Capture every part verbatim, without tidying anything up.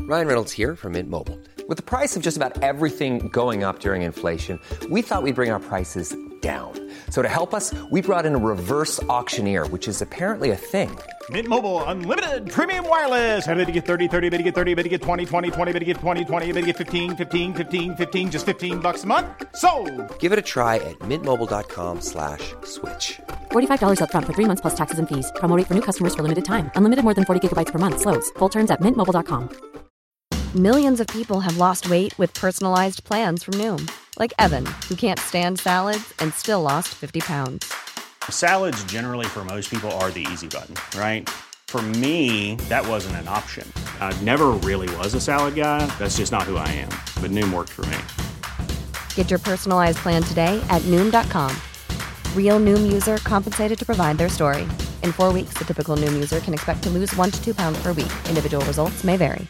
Ryan Reynolds here from Mint Mobile. With the price of just about everything going up during inflation, we thought we'd bring our prices down. So to help us, we brought in a reverse auctioneer, which is apparently a thing. Mint Mobile Unlimited Premium Wireless. How to get thirty, thirty, how to get thirty, how to get twenty, twenty, twenty, how to get twenty, twenty, how to get fifteen, fifteen, fifteen, fifteen, just fifteen bucks a month? Sold! Give it a try at mintmobile.com slash switch. forty-five dollars up front for three months plus taxes and fees. Promo rate for new customers for limited time. Unlimited more than forty gigabytes per month. Slows full terms at mint mobile dot com. Millions of people have lost weight with personalized plans from Noom. Like Evan, who can't stand salads and still lost fifty pounds. Salads generally for most people are the easy button, right? For me, that wasn't an option. I never really was a salad guy. That's just not who I am. But Noom worked for me. Get your personalized plan today at Noom dot com. Real Noom user compensated to provide their story. In four weeks, the typical Noom user can expect to lose one to two pounds per week. Individual results may vary.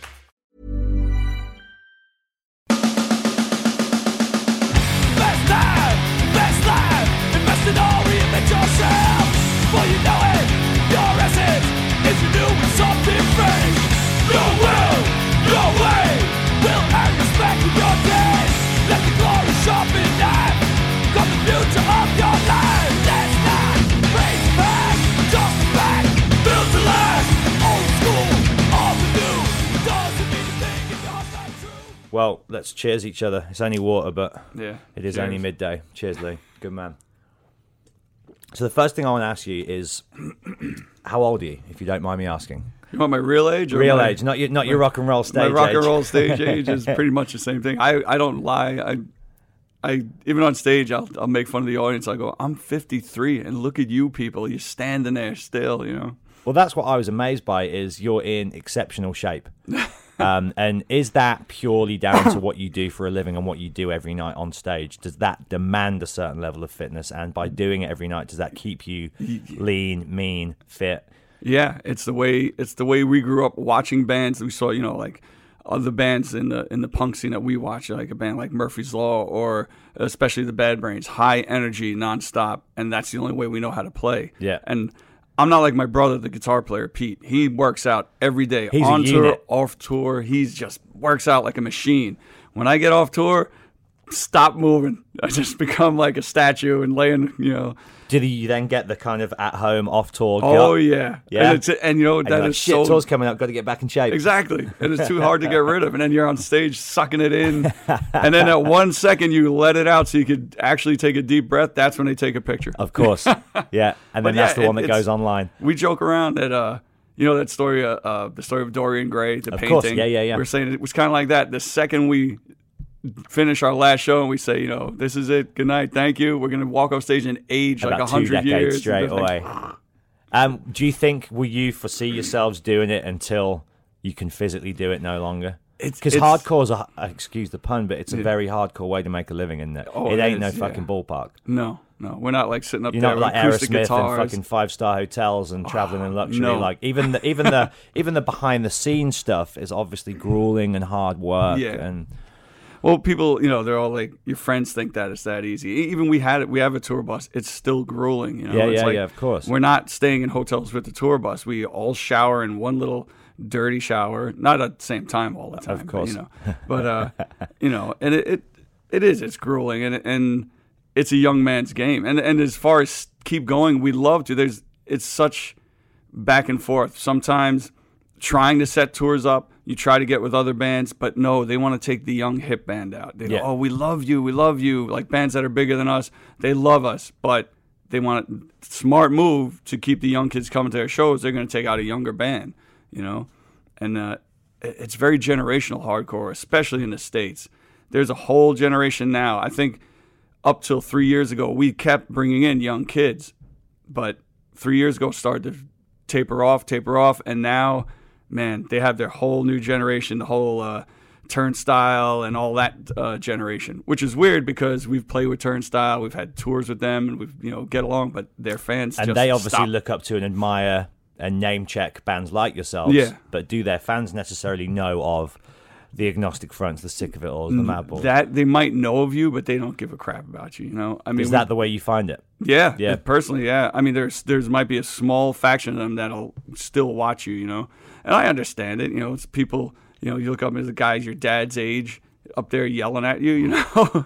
Best life, best life, invest in all, reinvent yourself. Before you know it, your essence is renewing something fresh. Your will, your way, will earn respect in your days. Let the glory sharpen knife, come the future of your life. Let's not raise back, just back, build to last. Old school, all the new, doesn't mean a thing if you're not true. Well, let's cheers each other. It's only water, but Yeah. it is Cheers. only midday. Cheers, Lee. Good man. So the first thing I want to ask you is, how old are you, if you don't mind me asking? You want my real age? Or Real my, age, not your, not your rock and roll stage My rock age. and roll stage age is pretty much the same thing. I, I don't lie. I I even on stage, I'll I'll make fun of the audience. I go, I'm fifty-three, and look at you people. You're standing there still, you know. Well, that's what I was amazed by, is you're in exceptional shape. Um, and is that purely down to what you do for a living and what you do every night on stage? Does that demand a certain level of fitness? And by doing it every night, does that keep you lean, mean, fit? Yeah, it's the way it's the way we grew up watching bands. We saw, you know, like other bands in the in the punk scene that we watch, like a band like Murphy's Law or especially the Bad Brains, high energy, nonstop, and that's the only way we know how to play. Yeah. And I'm not like my brother, the guitar player, Pete. He works out every day. He's on a tour, unit. off tour. He's just works out like a machine. When I get off tour, stop moving. I just become like a statue and laying, you know. Did you then get the kind of at-home, off-tour Oh, gut? yeah. Yeah? And, it's, and you know, And that you're like, is shit, so... tour's coming up, got to get back in shape. Exactly. And it's too hard to get rid of. And then you're on stage sucking it in. And then at one second you let it out so you could actually take a deep breath. That's when they take a picture. Of course. Yeah. And then But that's yeah, the one it- that it's- goes online. We joke around that, uh, you know, that story, uh, uh, the story of Dorian Gray, the Of painting. course. Yeah, yeah, yeah. We're saying it was kind of like that. The second we finish our last show and we say, you know, this is it. Good night. Thank you. We're going to walk off stage and age like About a two hundred decades years. straight away. Um, do you think, will you foresee yourselves doing it until you can physically do it no longer? It's- Because it's- hardcore's a, excuse the pun, but it's a very hardcore way to make a living, isn't it? Oh, it it ain't no is, fucking yeah. ballpark. No, no. We're not like sitting up You're there not with like acoustic Aerosmith guitars. and fucking five star hotels and traveling in luxury. no. Like even the even the even the behind the scenes stuff is obviously grueling and hard work. Yeah. And Well, people, you know, they're all like, your friends think that it's that easy. E- Even we had it, we have a tour bus. It's still grueling, you know. Yeah, it's yeah, like, yeah, of course. We're not staying in hotels with the tour bus. We all shower in one little dirty shower, not at the same time all the time. Of course. But, you know, but uh, you know, and it, it it is, it's grueling, and and it's a young man's game. And and as far as keep going, we love to. There's it's such back and forth. Sometimes trying to set tours up, you try to get with other bands, but no, they want to take the young hip band out. They go, Yeah. oh, we love you, we love you. Like bands that are bigger than us, they love us, but they want a smart move to keep the young kids coming to their shows. They're going to take out a younger band, you know? And uh, it- it's very generational hardcore, especially in the States. There's a whole generation now. I think up till three years ago, we kept bringing in young kids, but three years ago started to taper off, taper off, and now, man, they have their whole new generation, the whole uh, Turnstile and all that uh, generation, which is weird because we've played with Turnstile, we've had tours with them, and we've you know get along, but their fans and just they obviously stop. look up to and admire and name check bands like yourselves. Yeah. But do their fans necessarily know of the Agnostic Fronts, the Sick of It Alls, the Madballs? That they might know of you, but they don't give a crap about you. You know, I mean, Is we- that the way you find it? Yeah, Yeah. Personally, yeah. I mean, there's there's might be a small faction of them that'll still watch you, you know, and I understand it. You know, it's people you know, you look up at the guys your dad's age up there yelling at you, you know.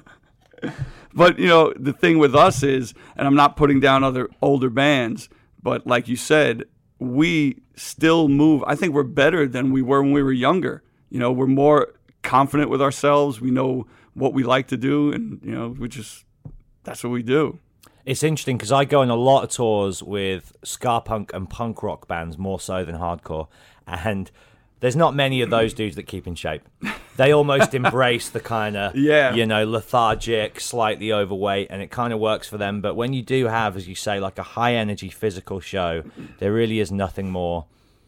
But, you know, the thing with us is, and I'm not putting down other older bands, but like you said, we still move. I think we're better than we were when we were younger. You know, we're more confident with ourselves. We know what we like to do, and, you know, we just, that's what we do. It's interesting because I go on a lot of tours with ska punk and punk rock bands more so than hardcore, and there's not many of those dudes that keep in shape. They almost embrace the kind of, yeah. you know, lethargic, slightly overweight, and it kind of works for them. But when you do have, as you say, like a high-energy physical show, there really is nothing more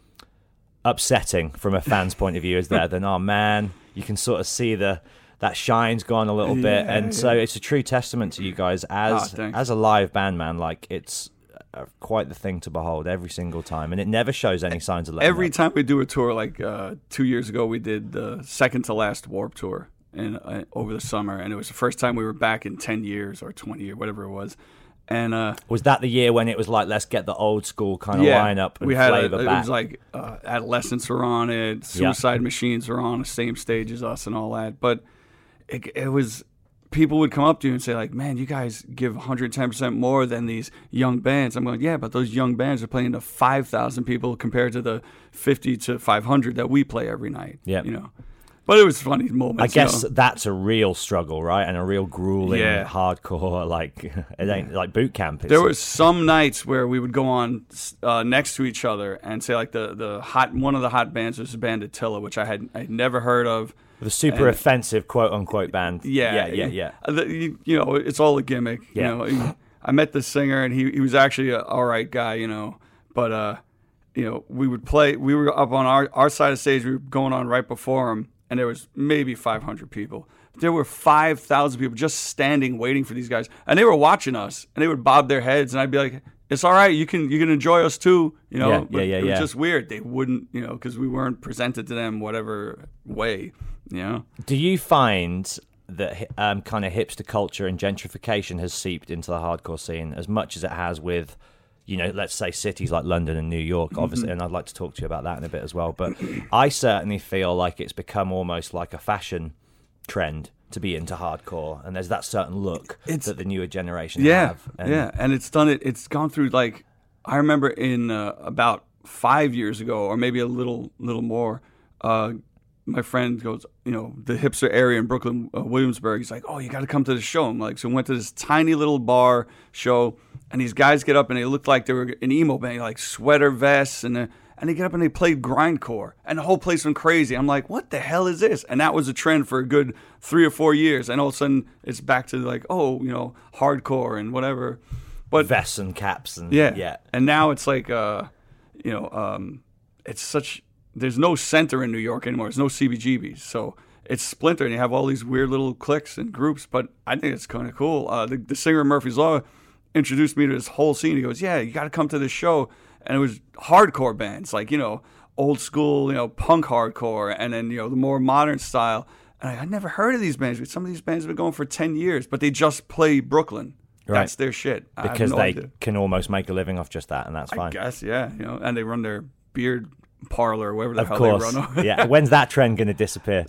upsetting from a fan's point of view, is there, than, oh, man, you can sort of see the that shine's gone a little bit. Yeah, and yeah. so it's a true testament to you guys as Oh, as a live band, man. Like, it's uh, quite the thing to behold every single time, and it never shows any signs of letting Every up. time we do a tour, like uh, two years ago, we did the second to last Warped Tour in, uh, over the summer, and it was the first time we were back in ten years or twenty or whatever it was. And uh, was that the year when it was like, let's get the old school kind of yeah, lineup and we had flavor a, it back? was like uh, Adolescents were on it, Suicide Machines were on the same stage as us and all that. But it, it was, people would come up to you and say like, man, you guys give one hundred ten percent more than these young bands. I'm going, yeah, but those young bands are playing to five thousand people compared to the fifty to five hundred that we play every night. Yeah. You know. But it was funny moments. I guess you know? that's a real struggle, right? And a real grueling, Yeah. hardcore, like, it ain't like boot camp. It's There was some nights where we would go on uh, next to each other and say like the, the hot one of the hot bands was the band Attila, which I had I'd never heard of. the super and- offensive quote unquote band. Yeah, yeah, yeah, yeah. Uh, the- You, you know, it's all a gimmick. Yeah. You know, He- I met the singer and he he was actually an all right guy. You know, but uh, you know, we would play. We were up on our our side of the stage. We were going on right before him, and there was maybe five hundred people. There were five thousand people just standing waiting for these guys, and they were watching us, and they would bob their heads, and I'd be like, "It's all right, you can you can enjoy us too," you know. Yeah, yeah, But yeah, It was yeah. just weird. They wouldn't, you know, because we weren't presented to them whatever way, you know. Do you find that um, kind of hipster culture and gentrification has seeped into the hardcore scene as much as it has with, you know, let's say cities like London and New York, obviously, and I'd like to talk to you about that in a bit as well. But I certainly feel like it's become almost like a fashion trend to be into hardcore, and there's that certain look It's- that the newer generation Yeah, have. And yeah, and it's done it. It's gone through like I remember in uh, about five years ago, or maybe a little little more. Uh, my friend goes, you know, the hipster area in Brooklyn, uh, Williamsburg. He's like, oh, you got to come to the show. I'm like, so we went to this tiny little bar show, and these guys get up and they looked like they were an emo band, like sweater vests, and uh, and they get up and they played grindcore, and the whole place went crazy. I'm like, what the hell is this? And that was a trend for a good three or four years, and all of a sudden it's back to like, oh, you know, hardcore and whatever. But vests and caps and yeah, yeah. and now it's like, uh, you know, um, it's such. There's no center in New York anymore. There's no C B G Bs, so it's splintered. And you have all these weird little cliques and groups. But I think it's kind of cool. Uh, the, the singer of Murphy's Law introduced me to this whole scene. He goes, "Yeah, you got to come to this show." And it was hardcore bands, like, you know, old school, you know, punk hardcore, and then, you know, the more modern style. And I, I'd never heard of these bands. But some of these bands have been going for ten years, but they just play Brooklyn. Right. That's their shit. I have because no they idea. can almost make a living off just that, and that's I fine. guess, yeah, you know, and they run their beard parlor, or whatever the Of hell course, they run. yeah. When's that trend going to disappear?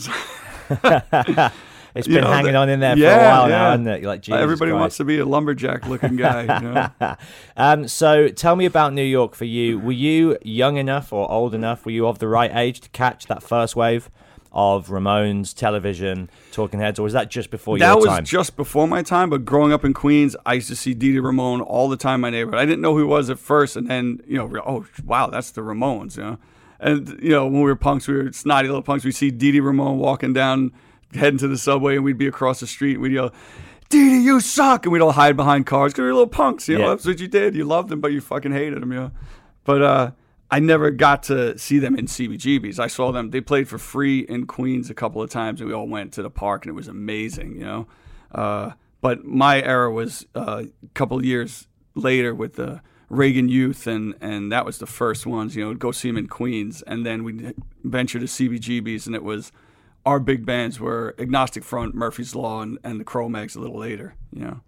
It's been You know, hanging the- on in there for yeah, a while yeah. now, hasn't it? You're like, Jesus Everybody Christ. wants to be a lumberjack-looking guy. You know? Um, so tell me about New York for you. Were you young enough or old enough? Were you of the right age to catch that first wave of Ramones, Television, Talking Heads, or was that just before That your was time? just before my time, but growing up in Queens, I used to see Dee Dee Ramone all the time in my neighborhood. I didn't know who he was at first, and then, you know, oh, wow, that's the Ramones, you know? And, you know, when we were punks, we were snotty little punks. We'd see Dee Dee Ramone walking down, heading to the subway, and we'd be across the street, and we'd yell, Dee Dee, you suck! And we'd all hide behind cars, because we were little punks, you know? Yeah. That's what you did. You loved them, but you fucking hated them, you know? But, uh... I never got to see them in C B G Bs. I saw them. They played for free in Queens a couple of times, and we all went to the park, and it was amazing, you know. Uh, but my era was uh, a couple of years later with the Reagan Youth, and, and that was the first ones, you know, go see them in Queens. And then we'd venture to C B G Bs, and it was our big bands were Agnostic Front, Murphy's Law, and, and the Cro-Mags a little later, you know.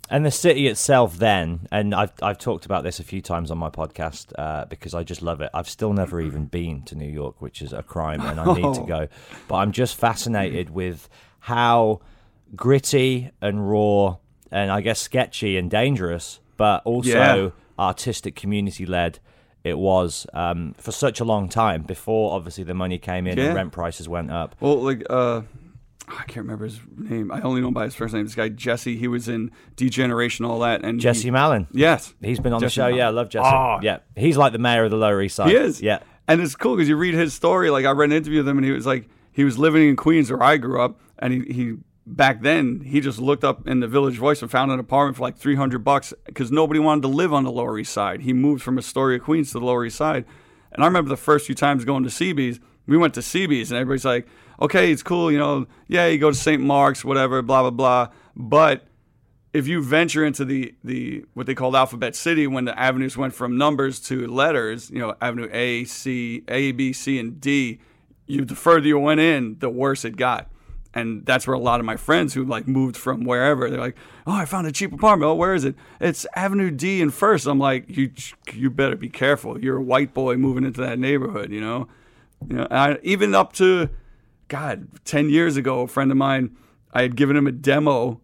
And the city itself then, and I've I've talked about this a few times on my podcast uh, because I just love it. I've still never even been to New York, which is a crime, and I need to go. But I'm just fascinated with how gritty and raw and I guess sketchy and dangerous, but also Yeah. artistic, community-led it was um, for such a long time before obviously the money came in Yeah. and rent prices went up. Well, like, uh, I can't remember his name. I only know him by his first name. This guy, Jesse, he was in Degeneration, all that. And Jesse he, Malin. Yes. He's been on Jesse the show. Malin. Yeah, I love Jesse. Oh. Yeah, he's like the mayor of the Lower East Side. He is. Yeah. And it's cool because you read his story. Like, I read an interview with him, and he was like, he was living in Queens where I grew up, and he, he back then, he just looked up in the Village Voice and found an apartment for like three hundred bucks because nobody wanted to live on the Lower East Side. He moved from Astoria, Queens to the Lower East Side. And I remember the first few times going to C B's, we went to C B's, and everybody's like, okay, it's cool, you know, yeah, you go to Saint Mark's, whatever, blah, blah, blah. But if you venture into the, the what they called Alphabet City, when the avenues went from numbers to letters, you know, Avenue A, C, A, B, C, and D, you the further you went in, the worse it got. And that's where a lot of my friends who like moved from wherever, they're like, oh, I found a cheap apartment. Oh, where is it? It's Avenue D and First. I'm like, you you better be careful. You're a white boy moving into that neighborhood, you know? You know, I, even up to, God, ten years ago, a friend of mine, I had given him a demo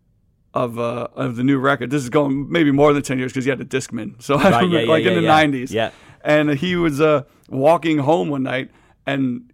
of uh, of the new record. This is going maybe more than ten years because he had a Discman. So I Right, remember, yeah, yeah, like yeah, in the yeah. nineties. Yeah. And he was uh, walking home one night, and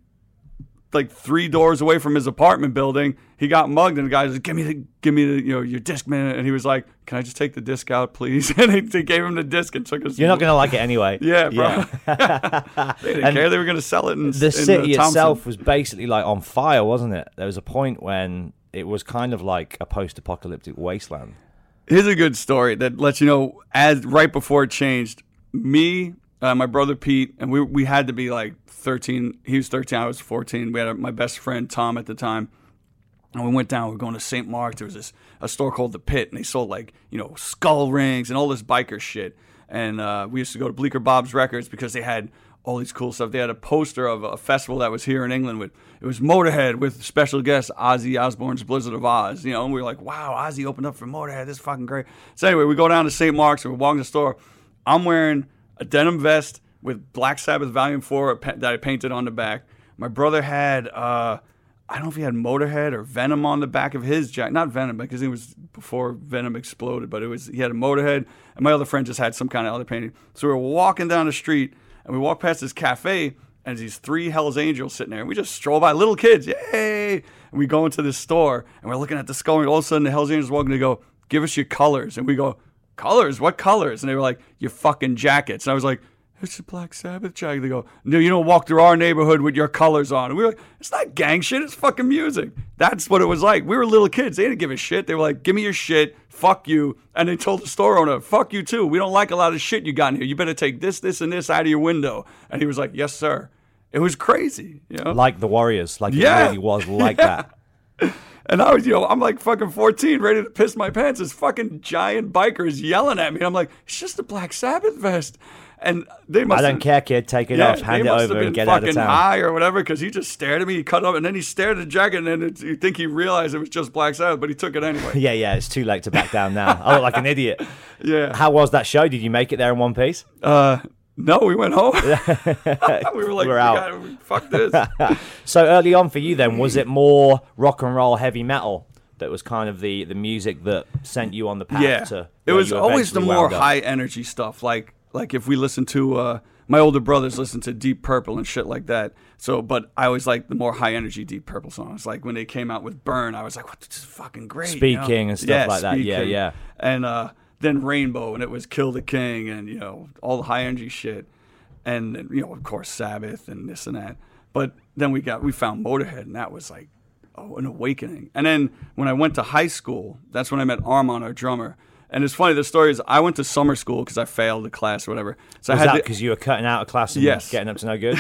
like three doors away from his apartment building, he got mugged, and the guy was like, give me the, give me the, you know, your Discman. And he was like, can I just take the disc out, please? And they, they gave him the disc and took us. You're not going to like it anyway. Yeah, bro. Yeah. They didn't And care. They were going to sell it in The in, city uh, Thompson. itself was basically like on fire, wasn't it? There was a point when it was kind of like a post-apocalyptic wasteland. Here's a good story that lets you know, as right before it changed, me, uh, my brother Pete, and we we had to be like thirteen. He was thirteen, I was fourteen. We had a, my best friend Tom at the time. And we went down, we were going to Saint Mark's. There was this a store called The Pit, and they sold like, you know, skull rings and all this biker shit. And uh, we used to go to Bleecker Bob's Records because they had all these cool stuff. They had a poster of a festival that was here in England with, it was Motorhead with special guest Ozzy Osbourne's Blizzard of Oz. You know, and we were like, wow, Ozzy opened up for Motorhead. This is fucking great. So anyway, we go down to Saint Mark's and we're walking the store. I'm wearing a denim vest with Black Sabbath Volume four that I painted on the back. My brother had, uh, I don't know if he had Motorhead or Venom on the back of his jacket. Not Venom, because it was before Venom exploded, but it was he had a Motorhead, and my other friend just had some kind of other painting. So we were walking down the street, and we walked past this cafe, and there's these three Hells Angels sitting there, and we just stroll by, little kids, yay! And we go into this store, and we're looking at the skull, and all of a sudden the Hells Angels walking to go, give us your colors. And we go, colors? What colors? And they were like, your fucking jackets. And I was like, it's a Black Sabbath jacket. They go, no, you don't walk through our neighborhood with your colors on. And we were like, it's not gang shit, it's fucking music. That's what it was like. We were little kids. They didn't give a shit. They were like, give me your shit, fuck you. And they told the store owner, fuck you too. We don't like a lot of shit you got in here. You better take this, this, and this out of your window. And he was like, yes, sir. It was crazy. You know? Like the Warriors. Like Yeah. it really was like Yeah. that. And I was, you know, I'm like fucking fourteen, ready to piss my pants. This fucking giant biker is yelling at me. I'm like, it's just a Black Sabbath vest. And they must I don't have, care, kid. Take it yeah, off, hand they it must over, have been and get out of fucking town. high or whatever, because he just stared at me. He cut up, and then he stared at the jacket, and then it, you think he realized it was just Black Sabbath, but he took it anyway. Yeah, yeah. It's too late to back down now. I look like an idiot. Yeah. How was that show? Did you make it there in one piece? Uh, no, we went home. we were like, We're we out. gotta- fuck this. So early on for you then, was it more rock and roll, heavy metal that was kind of the, the music that sent you on the path Yeah, to it where was you always the eventually more wound up? high energy stuff. Like like if we listen to uh, my older brothers listen to Deep Purple and shit like that. So, but I always like the more high energy Deep Purple songs. Like when they came out with Burn, I was like, "What? This is fucking great." Speed you know? King and stuff Yeah, like that. Speed Yeah, King. yeah. And uh, then Rainbow, and it was Kill the King, and you know all the high energy shit, and you know of course Sabbath and this and that. But then we got we found Motorhead, and that was like oh, an awakening. And then when I went to high school, that's when I met Armand, our drummer. And it's funny, the story is I went to summer school because I failed a class or whatever. So Was I had that to, because you were cutting out of class and Yes. getting up to no good?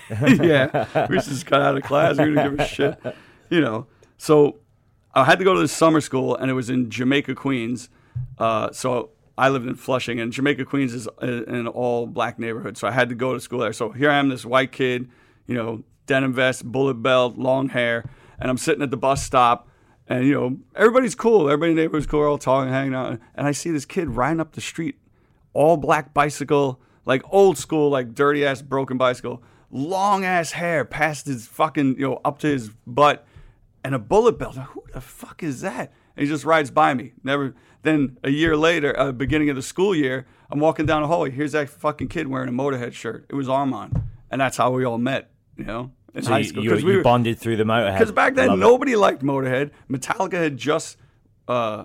yeah, we just got out of class. We didn't give a shit, you know. So I had to go to this summer school, and it was in Jamaica, Queens. Uh, so I lived in Flushing, and Jamaica, Queens is an all-black neighborhood. So I had to go to school there. So here I am, this white kid, you know, denim vest, bullet belt, long hair, and I'm sitting at the bus stop, And, you know, everybody's cool. Everybody in the neighborhood's cool. We're all talking, hanging out. And I see this kid riding up the street, all black bicycle, like old school, like dirty-ass broken bicycle, long-ass hair past his fucking, you know, up to his butt, and a bullet belt. Who the fuck is that? And he just rides by me. Never. Then a year later, uh, beginning of the school year, I'm walking down the hallway. Here's that fucking kid wearing a Motorhead shirt. It was Armand. And that's how we all met, you know? In so high you, school. you, we you were, bonded through the Motorhead. Because back then, Love nobody it. liked Motorhead. Metallica had just uh,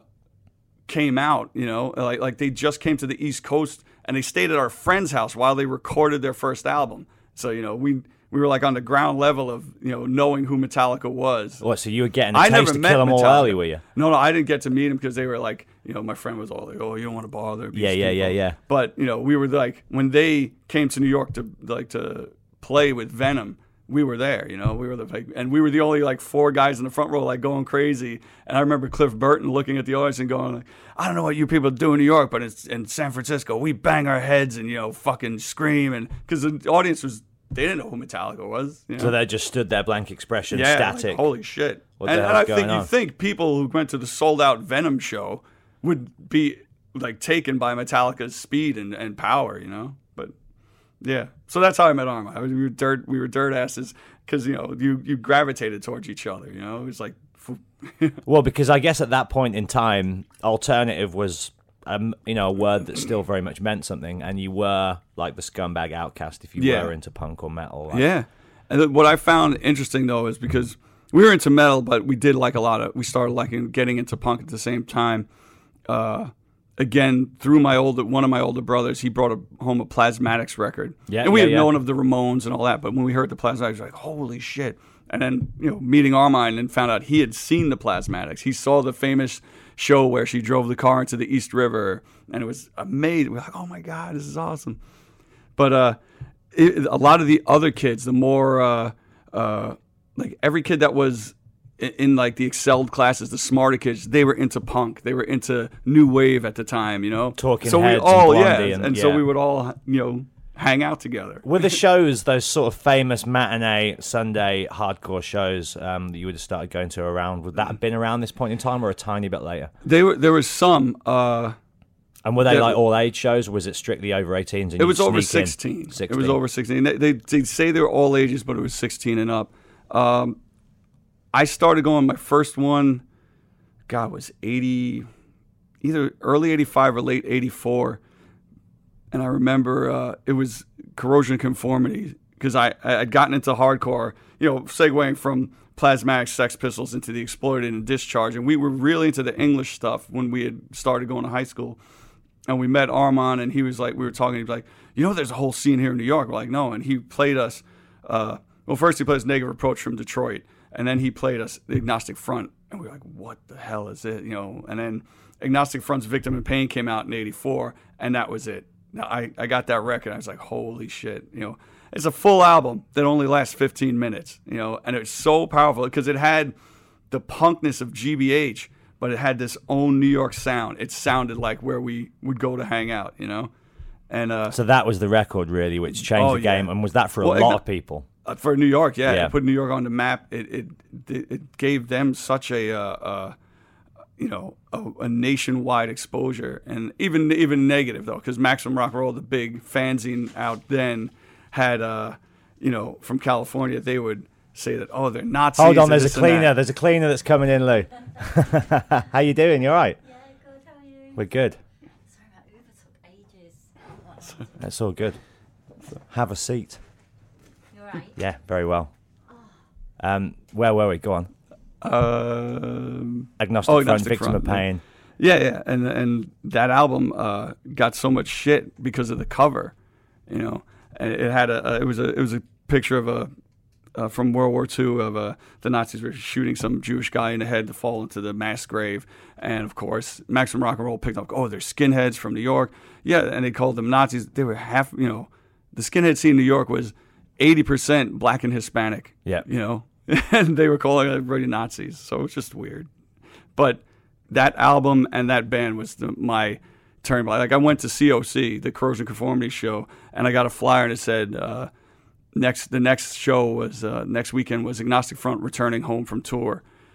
came out, you know, like like they just came to the East Coast, and they stayed at our friend's house while they recorded their first album. So, you know, we we were like on the ground level of, you know, knowing who Metallica was. What, so you were getting a I taste never to met Kill 'Em All Metallica. early, were you? No, no, I didn't get to meet them because they were like, you know, my friend was all like, oh, you don't want to bother these Yeah, yeah, people. yeah, yeah. But, you know, we were like, when they came to New York to like to play with Venom, we were there, you know, we were the like, and we were the only like four guys in the front row, like going crazy. And I remember Cliff Burton looking at the audience and going, like, I don't know what you people do in New York, but it's in San Francisco, we bang our heads and, you know, fucking scream. And because the audience was, they didn't know who Metallica was. You know? So they just stood there, blank expression, yeah, static. Like, holy shit. What and the and hell's I think going you on? think people who went to the sold out Venom show would be like taken by Metallica's speed and, and power, you know? But yeah. So that's how I met Armand. I was, we were dirt we were dirt asses because, you know, you, you gravitated towards each other, you know? It was like Well, because I guess at that point in time, alternative was um, you know, a word that still very much meant something, and you were like the scumbag outcast if you Yeah. were into punk or metal. Like. Yeah. And then what I found interesting, though, is because we were into metal, but we did like a lot of, we started liking getting into punk at the same time. Uh, again, through my older, one of my older brothers, he brought a, home a Plasmatics record. Yeah, and we yeah, had yeah. known of the Ramones and all that, but when we heard the Plasmatics, we were like, holy shit. And then, you know, meeting Armand and found out he had seen the Plasmatics. He saw the famous show where she drove the car into the East River, and it was amazing. We were like, oh my God, this is awesome. But uh, it, a lot of the other kids, the more, uh, uh, like every kid that was in, in like the excelled classes, the smarter kids, they were into punk. They were into new wave at the time, you know? Talking so Heads we all, and yeah, Blondie and, and- so yeah. we would all, you know, hang out together. Were the shows, those sort of famous matinee, Sunday hardcore shows um, that you would have started going to around, would that have been around this point in time or a tiny bit later? They were, there was some, uh, And were they Yeah. like all age shows, or was it strictly over eighteens? And it was you'd over sneak in? sixteen. sixteen. It was over sixteen. They, they they say they were all ages, but it was sixteen and up. Um, I started going. My first one, God, was eighty, either early eighty-five or late eighty-four. And I remember uh, it was Corrosion Conformity because I I had gotten into hardcore, you know, segueing from Plasmatics, Sex Pistols into the Exploited and Discharge, and we were really into the English stuff when we had started going to high school. And we met Armand, and he was like, we were talking, he was like, you know, there's a whole scene here in New York. We're like, no. And he played us, uh, well, first he played us Negative Approach from Detroit, and then he played us the Agnostic Front. And we were like, what the hell is it? You know, and then Agnostic Front's Victim in Pain came out in eighty-four, and that was it. Now, I, I got that record, and I was like, holy shit. You know, it's a full album that only lasts fifteen minutes, you know, and it's so powerful because it had the punkness of G B H, but it had this own New York sound. It sounded like where we would go to hang out, you know? And uh, So that was the record, really, which changed Oh, the game. yeah. And was that for a Well, lot Igno- of people? uh, for New York, yeah, Yeah. it put New York on the map. It it it, it gave them such a uh, uh, you know a, a nationwide exposure, and even even negative though, because Maximum Rock and Roll, the big fanzine out then, had uh, you know from California, they would say that oh they're Nazis. Hold on, and there's a this and that. cleaner. There's a cleaner that's coming in, Lou. How you doing? You all right? Yeah, good. How are you? We're good. Sorry, that Uber took ages. That's all good. Have a seat. You alright? Yeah, very well. Um, where were we? Go on. Um, Agnostic oh, Front, Agnostic Victim Front, of yeah. Pain. Yeah, yeah, and and that album uh, got so much shit because of the cover, you know. And it had a, a it was a it was a picture of a uh, from World War Two of uh, the Nazis were shooting some Jewish guy in the head to fall into the mass grave, and of course Maximum Rock and Roll picked up. Oh, they're skinheads from New York, yeah, and they called them Nazis. They were half, you know, the skinhead scene in New York was eighty percent black and Hispanic. Yeah. you know, and they were calling everybody Nazis, so it's just weird, but. That album and that band was the, my turning point. Like I went to C O C, the Corrosion Conformity show, and I got a flyer and it said uh, next. The next show was uh, next weekend was Agnostic Front returning home from tour,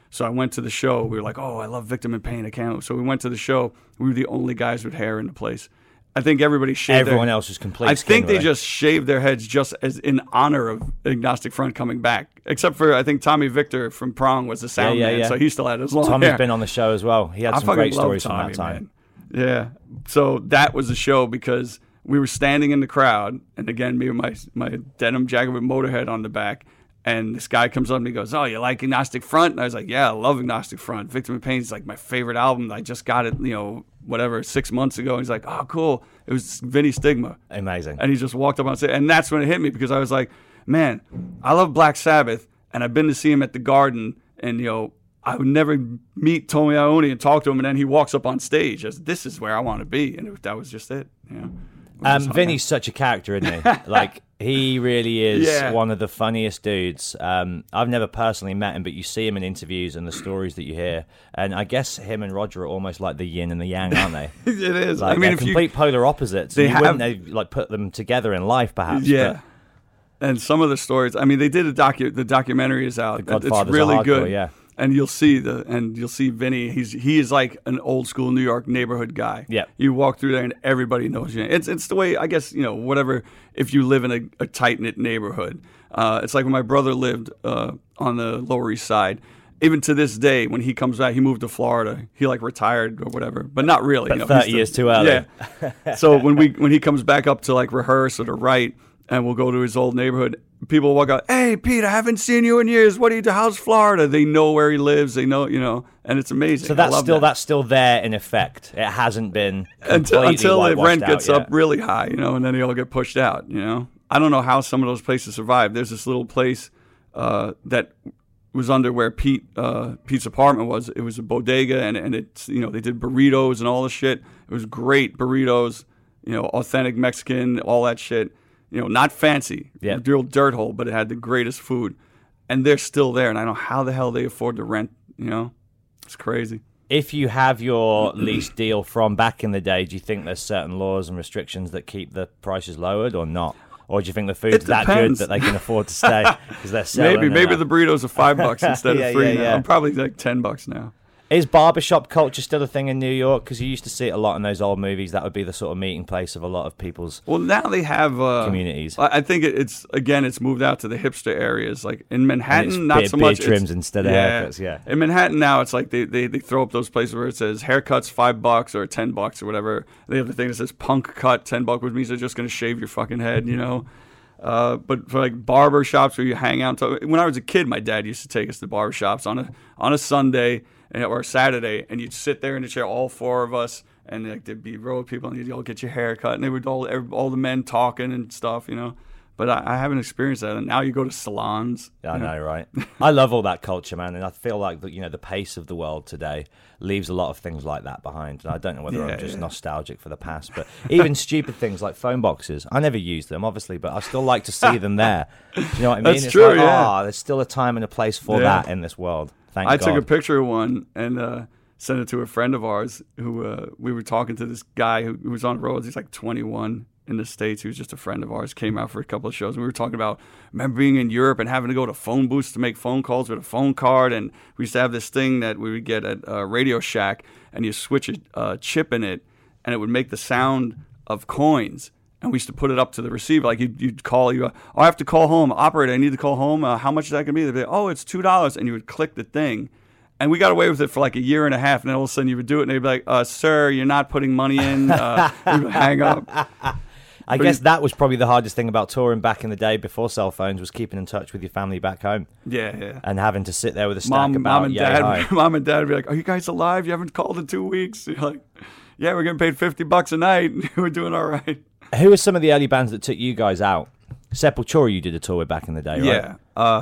So I went to the show. We were like, oh, I love Victim in Pain. I can't. So we went to the show. We were the only guys with hair in the place. I think everybody shaved Everyone their, else was complete I skin, think they were they? just shaved their heads just as in honor of Agnostic Front coming back. Except for, I think, Tommy Victor from Prong was the sound yeah, man, yeah. so he still had his long Tommy's hair. been on the show as well. He had I some fucking great love stories Tommy, from that time. Man. Yeah. So that was the show because we were standing in the crowd, and again, me with my my denim jacket with Motorhead on the back, and this guy comes up and he goes, "Oh, you like Agnostic Front?" And I was like, "Yeah, I love Agnostic Front. Victim in Pain is like my favorite album. I just got it, you know, whatever, six months ago." And he's like, "Oh, cool. It was Vinny Stigma." Amazing. And he just walked up on stage, and that's when it hit me because I was like, "Man, I love Black Sabbath, and I've been to see him at the Garden, and you know." I would never meet Tommy Iommi and talk to him, and then he walks up on stage as, this is where I want to be. And it, that was just it. You know? It was Um, just Vinny's such a character, isn't he? Like, he really is Yeah. one of the funniest dudes. Um, I've never personally met him, but you see him in interviews and the stories that you hear. And I guess him and Roger are almost like the yin and the yang, aren't they? it is. Like, I mean, they're if you, complete polar opposites. They You have- wouldn't they, like put them together in life, perhaps? yeah. And some of the stories, I mean, they did a docu. The documentary is out. The Godfathers it's really are hardcore, good. yeah. And you'll see the and you'll see Vinny. He's he is like an old school New York neighborhood guy. Yeah. You walk through there and everybody knows you. It's it's the way I guess you know whatever. If you live in a, a tight knit neighborhood, uh, it's like when my brother lived uh, on the Lower East Side. Even to this day, when he comes back, he moved to Florida. He like retired or whatever, but not really. But you know, thirty he's still- years too early. Yeah. So when we when he comes back up to like rehearse or to write, and we'll go to his old neighborhood, people walk out, "Hey, Pete, I haven't seen you in years. What do you do? How's Florida?" They know where he lives. They know, you know, and it's amazing. So I that's love still that. that's still there in effect. It hasn't been until completely until the whitewashed rent out gets yet. up really high, you know, and then they all get pushed out. You know, I don't know how some of those places survive. There's this little place uh, that was under where Pete uh, Pete's apartment was. It was a bodega, and and it's you know they did burritos and all this shit. It was great burritos, you know, authentic Mexican, all that shit. You know, not fancy, Yeah. a real dirt hole, but it had the greatest food, and they're still there. And I don't know how the hell they afford to rent. You know, it's crazy. If you have your lease deal from back in the day, do you think there's certain laws and restrictions that keep the prices lowered or not? Or do you think the food's It that good depends. that they can afford to stay because they're selling? Maybe and maybe that? the burritos are five bucks instead Yeah, of three yeah, now. yeah. I'm probably like ten bucks now. Is barbershop culture still a thing in New York? Because you used to see it a lot in those old movies. That would be the sort of meeting place of a lot of people's Well, now they have uh, communities. I I think it- it's again, it's moved out to the hipster areas. Like in Manhattan, it's not beard- so much. beard trims it's- instead of haircuts, yeah. In Manhattan now, it's like they, they, they throw up those places where it says haircuts five bucks or ten bucks or whatever. They have the thing that says punk cut ten bucks, which means they're just going to shave your fucking head, you know. Uh, but for like barber shops where you hang out, and talk, when I was a kid, my dad used to take us to barber shops on a on a Sunday and, or a Saturday, and you'd sit there in the chair, all four of us, and like there'd be a row of people, and you'd all get your hair cut, and they would all every- all the men talking and stuff, you know. But I, I haven't experienced that, and now you go to salons. I you know, right? I love all that culture, man, and I feel like the, you know the pace of the world today leaves a lot of things like that behind. And I don't know whether Yeah, I'm just yeah. nostalgic for the past, but even stupid things like phone boxes, I never use them, obviously, but I still like to see them there. Do you know what I mean? That's it's true, like, yeah. ah, there's still a time and a place for Yeah. that in this world. Thank I God. took a picture of one and uh, sent it to a friend of ours who uh, we were talking to this guy who, who was on roads. He's like twenty-one in the States. He was just a friend of ours, came out for a couple of shows. And we were talking about, remember being in Europe and having to go to phone booths to make phone calls with a phone card. And we used to have this thing that we would get at uh, Radio Shack, and you switch a uh, chip in it, and it would make the sound of coins. And we used to put it up to the receiver. Like you'd, you'd call, you, oh, I have to call home. Operator, I need to call home. Uh, how much is that going to be? They'd be like, oh, it's two dollars. And you would click the thing. And we got away with it for like a year and a half. And then all of a sudden you would do it, and they'd be like, uh, sir, you're not putting money in. Uh, we would hang up. I But guess you- that was probably the hardest thing about touring back in the day before cell phones was keeping in touch with your family back home Yeah, yeah. and having to sit there with a stack Mom, about mom and yay dad, high. mom and dad would be like, are you guys alive? You haven't called in two weeks. You're like, yeah, we're getting paid fifty bucks a night. We're doing all right. Who were some of the early bands that took you guys out? Sepultura you did a tour with back in the day, right? Yeah. Uh,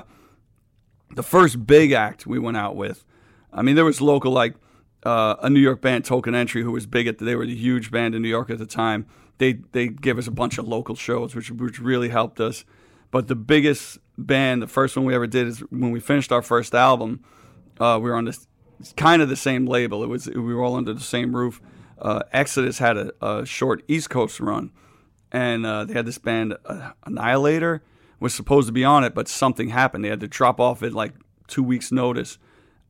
the first big act we went out with, I mean, there was local, like uh, a New York band, Token Entry, who was big at, they were the huge band in New York at the time. They they gave us a bunch of local shows, which which really helped us. But the biggest band, the first one we ever did, is when we finished our first album. Uh, we were on this kind of the same label. It was we were all under the same roof. Uh, Exodus had a, a short East Coast run, and uh, they had this band, uh, Annihilator, was supposed to be on it, but something happened. They had to drop off at like two weeks' notice.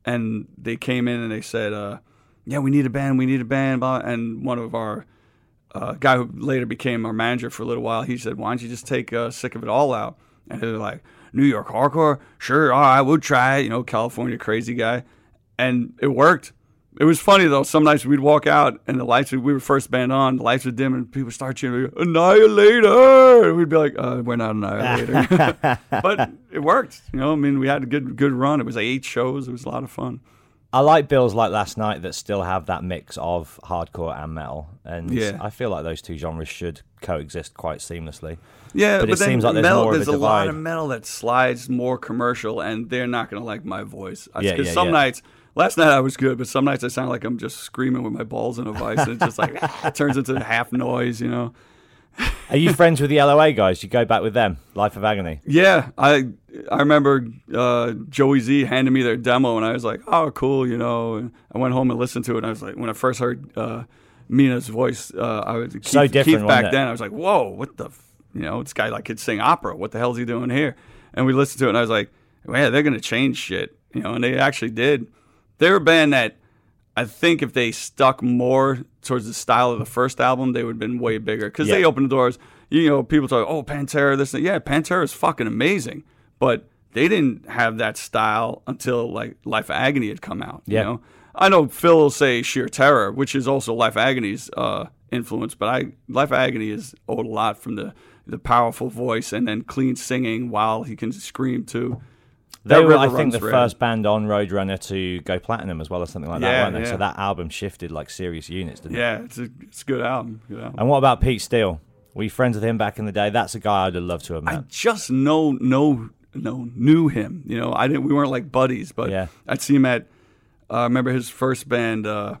and they came in and they said, uh, "Yeah, we need a band. We need a band." Blah. And one of our uh, guy who later became our manager for a little while, he said, "Why don't you just take uh, Sick of It All out?" And they were like, "New York hardcore? Sure, all right, we'll try it." You know, California crazy guy, and it worked. It was funny, though. Some nights we'd walk out, and the lights, would, we were first band on, the lights would dim, and people start cheering, "Annihilator!" And we'd be like, uh, we're not Annihilator. But it worked. You know, I mean, we had a good good run. It was like eight shows. It was a lot of fun. I like bills like Last Night that still have that mix of hardcore and metal. And Yeah. I feel like those two genres should coexist quite seamlessly. Yeah, but, but, it then seems like there's metal, more of there's a a, lot divide. of metal that slides more commercial, and they're not going to like my voice. Yeah, Because yeah, some yeah. nights, last night I was good, but some nights I sound like I'm just screaming with my balls in a vice, and it's just like, it turns into half noise, you know? Are you friends with the L O A guys? You go back with them? Life of Agony. Yeah, I I remember uh, Joey Z handed me their demo, and I was like, oh, cool, you know. And I went home and listened to it, and I was like, when I first heard uh, Mina's voice, uh, I was Keith, So different, Keith wasn't back it? then. I was like, whoa, what the, f-? you know, this guy like could sing opera. What the hell is he doing here? And we listened to it, and I was like, well, yeah, they're gonna change shit, you know. And they actually did. They're a band that I think if they stuck more towards the style of the first album, they would have been way bigger because they Yeah. opened the doors. You know, people talk, oh, Pantera, this, and yeah, Pantera is fucking amazing, but they didn't have that style until like Life of Agony had come out. Yeah. You know, I know Phil will say Sheer Terror, which is also Life of Agony's uh, influence, but I Life of Agony is owed a lot from the the powerful voice and then clean singing while he can scream too. They That were, river I think, runs the red. first band on Roadrunner to go platinum as well, or something like that, Yeah, weren't they? yeah. So that album shifted like serious units, didn't it? Yeah, it's a it's a good album. Good album. And what about Pete Steele? Were you friends with him back in the day? That's a guy I'd have loved to have met. I just know know know knew him. You know, I didn't. We weren't like buddies, but Yeah. I'd see him at. Uh, I remember his first band, uh,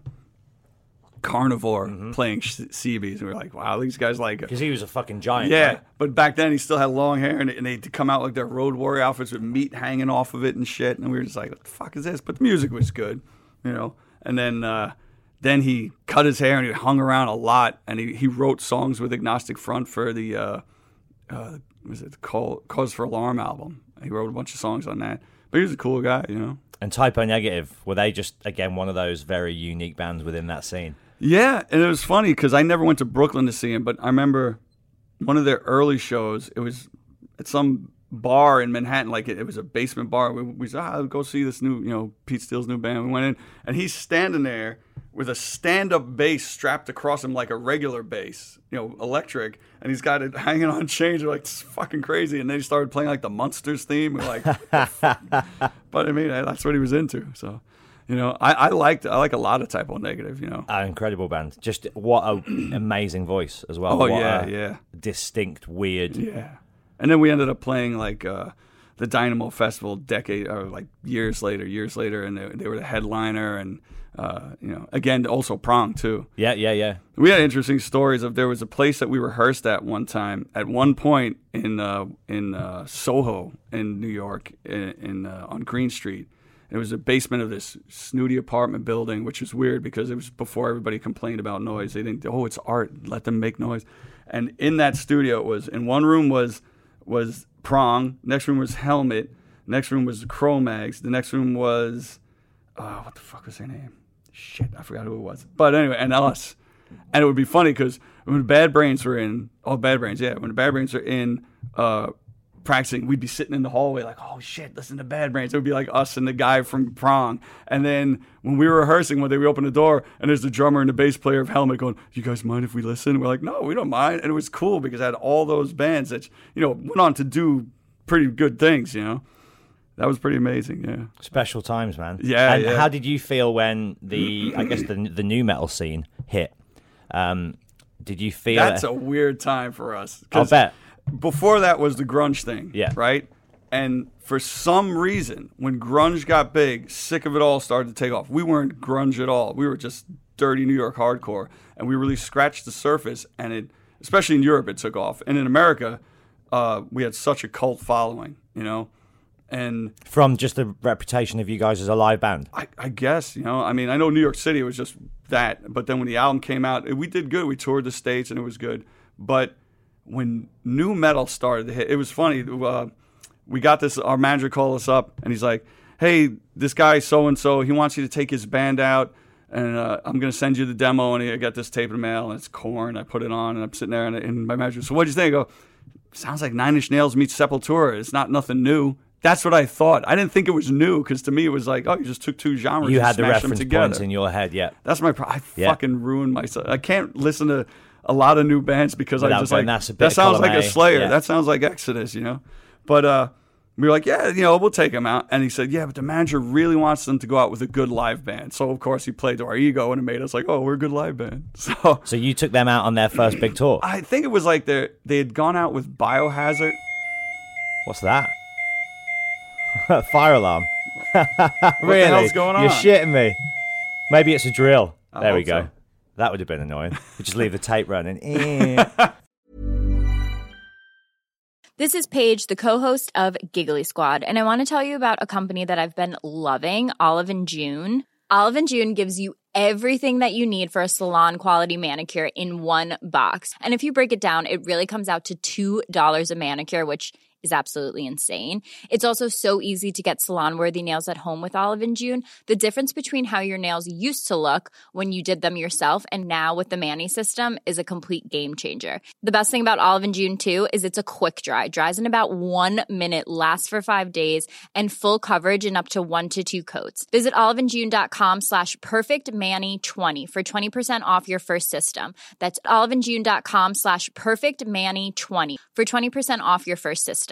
Carnivore, Mm-hmm. playing C B's. And we were like, wow, these guys like. Because he was a fucking giant. Yeah, right? but back then he still had long hair, and, and they'd come out like their Road Warrior outfits with meat hanging off of it and shit. And we were just like, what the fuck is this? But the music was good, you know. And then uh, then he cut his hair and he hung around a lot, and he, he wrote songs with Agnostic Front for the uh, uh, was it the Call, Cause for Alarm album. He wrote a bunch of songs on that. But he was a cool guy, you know. And Typo Negative, were they just, again, one of those very unique bands within that scene? Yeah, and it was funny because I never went to Brooklyn to see him, but I remember one of their early shows. It was at some bar in Manhattan, like it, it was a basement bar. We, we said, ah, go see this new, you know, Pete Steele's new band. We went in, and he's standing there with a stand-up bass strapped across him like a regular bass, you know, electric, and he's got it hanging on chains. We're like, this is fucking crazy. And then he started playing like the Munsters theme. We're like, what the fuck? But I mean, that's what he was into. So, you know, I, I liked, I like a lot of Typo Negative. You know, An incredible band. Just what an amazing voice as well. Oh, What yeah, a yeah. distinct, weird. Yeah. And then we ended up playing like uh, the Dynamo Festival decade or like years later, years later, and they, they were the headliner, and uh, you know, again, also Prong too. Yeah, yeah, yeah. We had interesting stories of there was a place that we rehearsed at one time. At one point in uh, in uh, Soho in New York, in, in uh, on Green Street. It was a basement of this snooty apartment building, which is weird because it was before everybody complained about noise. They didn't, oh, it's art, let them make noise. And in that studio, it was in one room was was Prong, next room was Helmet, next room was Cro-Mags, the next room was, oh, what the fuck was their name? Shit, I forgot who it was. But anyway, and us. And it would be funny because when the Bad Brains were in, oh, Bad Brains, yeah, when the Bad Brains are in uh, practicing, we'd be sitting in the hallway like, oh shit, listen to Bad Brains. It would be like us and the guy from Prong. And then when we were rehearsing, when they would open the door and there's the drummer and the bass player of Helmet going, you guys mind if we listen? We're like, no, we don't mind. And it was cool because I had all those bands that, you know, went on to do pretty good things, you know. That was pretty amazing, yeah. Special times, man. Yeah, And yeah. how did you feel when the, I guess, the the new metal scene hit? Um, did you feel... That's a weird time for us. I'll 'Cause bet. Before that was the grunge thing, Yeah. right? And for some reason, when grunge got big, Sick of It All started to take off. We weren't grunge at all. We were just dirty New York hardcore, and we really scratched the surface. And it, especially in Europe, it took off. And in America, uh, we had such a cult following, you know. And From just the reputation of you guys as a live band. I, I guess, you know, I mean, I know New York City was just that, but then when the album came out, we did good. We toured the States, and it was good. But when new metal started to hit, it was funny. Uh, we got this, our manager called us up, and he's like, hey, this guy so-and-so, he wants you to take his band out, and uh, I'm going to send you the demo, and I got this tape in the mail, and it's Korn. I put it on, and I'm sitting there in, in my manager. So what'd you think? I go, sounds like Nine Inch Nails meets Sepultura. It's not nothing new. That's what I thought. I didn't think it was new, because to me it was like, oh, you just took two genres You and had the smashed them reference together. points in your head, yeah. That's my problem. I Yeah. fucking ruined myself. I can't listen to a lot of new bands because Without I just going, like, "That's a bit that of sounds column like a A." Slayer. Yeah. That sounds like Exodus, you know? But uh, we were like, yeah, you know, we'll take him out. And he said, yeah, but the manager really wants them to go out with a good live band. So, of course, he played to our ego, and it made us like, oh, we're a good live band. So So you took them out on their first big tour. I think it was like they they had gone out with Biohazard. What's that? Fire alarm. Really? the hell's going on? You're shitting me. Maybe it's a drill. I There we hope go. so. That would have been annoying. We just leave the tape running. Eh. This is Paige, the co-host of Giggly Squad, and I want to tell you about a company that I've been loving, Olive and June. Olive and June gives you everything that you need for a salon-quality manicure in one box. And if you break it down, it really comes out to two dollars a manicure, which is absolutely insane. It's also so easy to get salon-worthy nails at home with Olive and June. The difference between how your nails used to look when you did them yourself and now with the Mani system is a complete game changer. The best thing about Olive and June, too, is it's a quick dry. Dries in about one minute, lasts for five days, and full coverage in up to one to two coats. Visit oliveandjune.com slash perfectmani20 for twenty percent off your first system. That's oliveandjune.com slash perfectmani20 for twenty percent off your first system.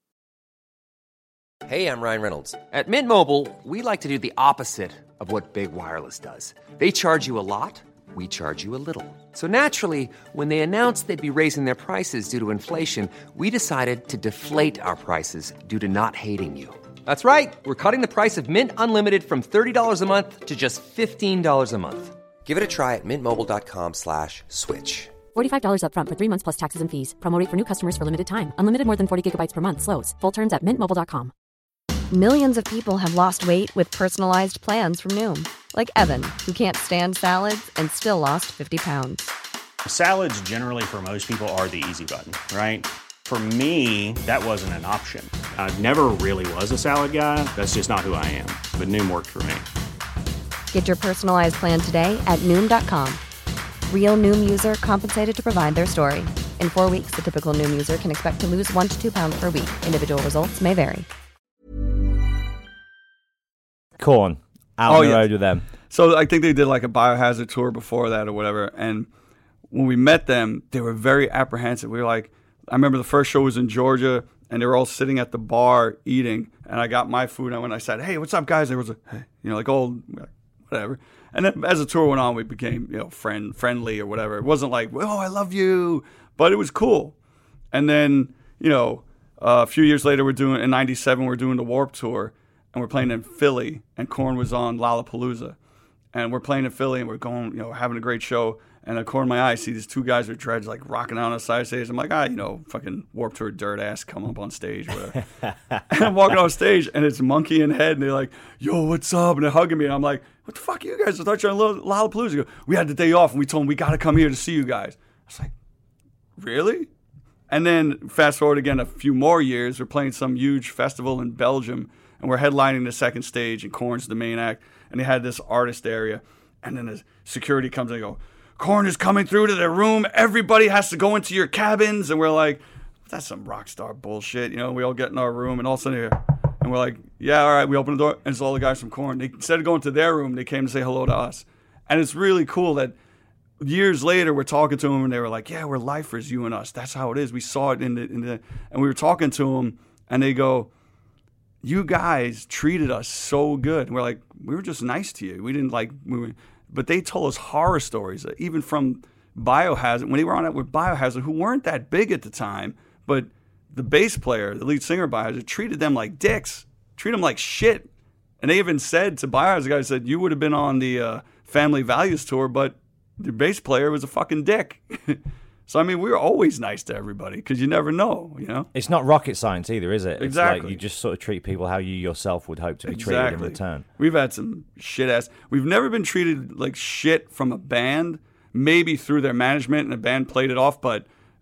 Hey, I'm Ryan Reynolds. At Mint Mobile, we like to do the opposite of what Big Wireless does. They charge you a lot, we charge you a little. So naturally, when they announced they'd be raising their prices due to inflation, we decided to deflate our prices due to not hating you. That's right. We're cutting the price of Mint Unlimited from thirty dollars a month to just fifteen dollars a month. Give it a try at mintmobile.com slash switch. forty-five dollars up front for three months plus taxes and fees. Promo rate for new customers for limited time. Unlimited more than forty gigabytes per month. Slows full terms at mint mobile dot com. Millions of people have lost weight with personalized plans from Noom. Like Evan, who can't stand salads and still lost fifty pounds. Salads generally for most people are the easy button, right? For me, that wasn't an option. I never really was a salad guy. That's just not who I am. But Noom worked for me. Get your personalized plan today at Noom dot com. Real Noom user compensated to provide their story. In four weeks, the typical Noom user can expect to lose one to two pounds per week. Individual results may vary. Korn. Out Oh, on the yeah. road with them. So I think they did like a Biohazard tour before that or whatever. And when we met them, they were very apprehensive. We were like, I remember the first show was in Georgia, and they were all sitting at the bar eating. And I got my food, and I went, I said, hey, what's up, guys? There was a, hey, you know, like old, whatever. And then as the tour went on, we became, you know, friend friendly or whatever. It wasn't like, oh, I love you, but it was cool. And then, you know, uh, a few years later, we're doing in ninety-seven, we're doing the Warped Tour. And we're playing in Philly, and Korn was on Lollapalooza. And we're playing in Philly, and we're going, you know, having a great show. And I corner my eye, I see these two guys with dreads, like, rocking out on the side stage. I'm like, ah, you know, fucking Warped Tour dirt ass come up on stage. Or whatever. And I'm walking on stage, and it's Monkey and Head, and they're like, yo, what's up? And they're hugging me. And I'm like, what the fuck are you guys? I thought you were on Lollapalooza. They go, we had the day off, and we told them we got to come here to see you guys. I was like, really? And then fast forward again a few more years, we're playing some huge festival in Belgium, and we're headlining the second stage, and Korn's the main act, and they had this artist area, and then the security comes and they go, Korn is coming through to their room, everybody has to go into your cabins, and we're like, that's some rock star bullshit, you know, we all get in our room, and all of a sudden here, and we're like, yeah, all right, we open the door, and it's all the guys from Korn. They, instead of going to their room, they came to say hello to us, and it's really cool that years later, we're talking to them, and they were like, yeah, we're lifers, you and us, that's how it is, we saw it in the, in the, and we were talking to them, and they go, you guys treated us so good. And we're like, we were just nice to you. We didn't like, we were, but they told us horror stories, even from Biohazard, when they were on it with Biohazard, who weren't that big at the time, but the bass player, the lead singer of Biohazard, treated them like dicks, treated them like shit. And they even said to Biohazard, the guy said, you would have been on the uh, Family Values tour, but the bass player was a fucking dick. So, I mean, we were always nice to everybody because you never know, you know? It's not rocket science either, is it? It's Exactly. like you just sort of treat people how you yourself would hope to be Exactly. treated in return. We've had some shit ass. We've never been treated like shit from a band, maybe through their management and the band played it off, but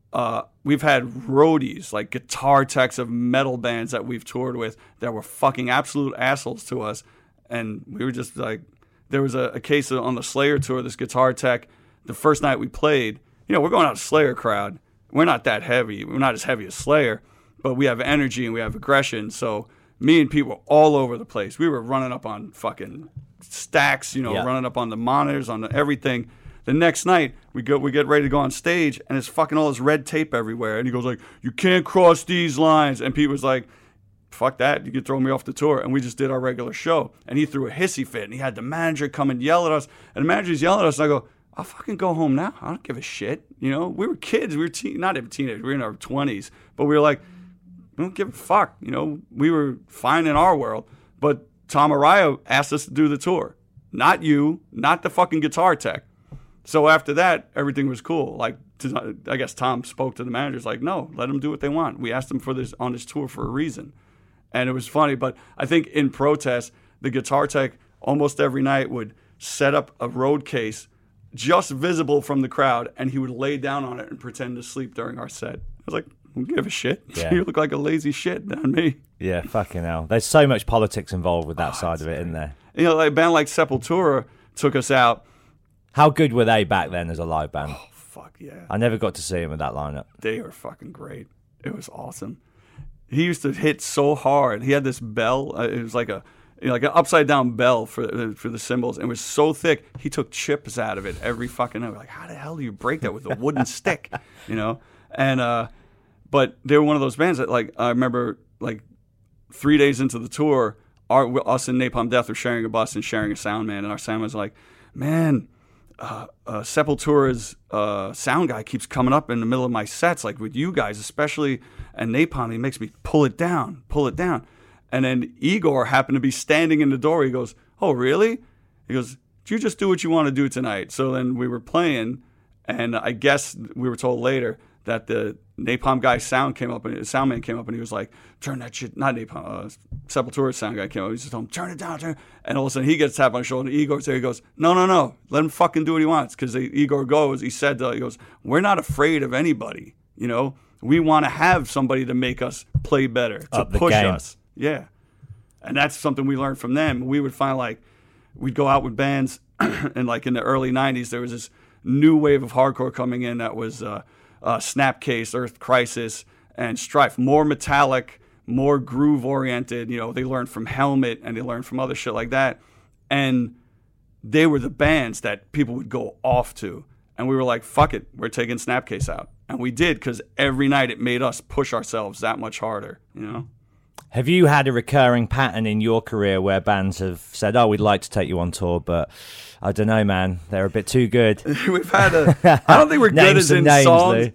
uh, we've had roadies, like guitar techs of metal bands that we've toured with that were fucking absolute assholes to us. And we were just like, there was a, a case of, on the Slayer tour, this guitar tech, the first night we played, you know, we're going out to Slayer crowd. We're not that heavy. We're not as heavy as Slayer, but we have energy and we have aggression. So me and Pete were all over the place. We were running up on fucking stacks, you know, yeah. running up on the monitors, on the everything. The next night, we go, we get ready to go on stage, and there's fucking all this red tape everywhere. And he goes like, "You can't cross these lines." And Pete was like, "Fuck that! You can throw me off the tour." And we just did our regular show. And he threw a hissy fit, and he had the manager come and yell at us. And the manager's yelling at us, and I go, "I'll fucking go home now. I don't give a shit." You know, we were kids. We were teen, not even teenagers. We were in our twenties, but we were like, "We don't give a fuck." You know, we were fine in our world. But Tom Araya asked us to do the tour, not you, not the fucking guitar tech. So after that, everything was cool. Like, to, I guess Tom spoke to the managers like, "No, let them do what they want. We asked them for this on this tour for a reason." And it was funny, but I think in protest, the guitar tech almost every night would set up a road case just visible from the crowd, and he would lay down on it and pretend to sleep during our set. I was like, "Who give a shit? Yeah. You look like a lazy shit, not me." Yeah, fucking hell. There's so much politics involved with that Oh, side of it, isn't there? You know, like a band like Sepultura took us out. How good were they back then as a live band? Oh, fuck yeah. I never got to see them with that lineup. They were fucking great. It was awesome. He used to hit so hard. He had this bell. Uh, it was like a you know, like an upside down bell for uh, for the cymbals. And it was so thick. He took chips out of it every fucking night. We're like, how the hell do you break that with a wooden stick? You know. And uh, but they were one of those bands that, like, I remember like three days into the tour, our us and Napalm Death were sharing a bus and sharing a sound man, and our sound was like, "Man, Uh, uh, Sepultura's uh, sound guy keeps coming up in the middle of my sets, like with you guys, especially, and Napalm, he makes me pull it down, pull it down." And then Igor happened to be standing in the door. He goes, "Oh, really?" He goes, "Did you just do what you want to do tonight?" So then we were playing, and I guess we were told later that the Napalm guy sound came up, and the sound man came up, and he was like, "Turn that shit," not Napalm, uh, Sepultura sound guy came up, he just told him, "Turn it down, turn it." And all of a sudden he gets tapped on the shoulder, and Igor's there, he goes, "No, no, no, let him fucking do what he wants." Because Igor goes, he said, uh, he goes, "We're not afraid of anybody, you know? We want to have somebody to make us play better, to Up the push game. us." Yeah. And that's something we learned from them. We would find, like, we'd go out with bands, and like in the early nineties, there was this new wave of hardcore coming in that was uh, uh, Snapcase, Earth Crisis, and Strife. More metallic, more groove-oriented. You know, they learned from Helmet, and they learned from other shit like that. And they were the bands that people would go off to. And we were like, fuck it, we're taking Snapcase out. And we did, because every night it made us push ourselves that much harder, you know? Have you had a recurring pattern in your career where bands have said, "Oh, we'd like to take you on tour, but I don't know, man, they're a bit too good"? We've had a... I don't think we're good as in names, songs.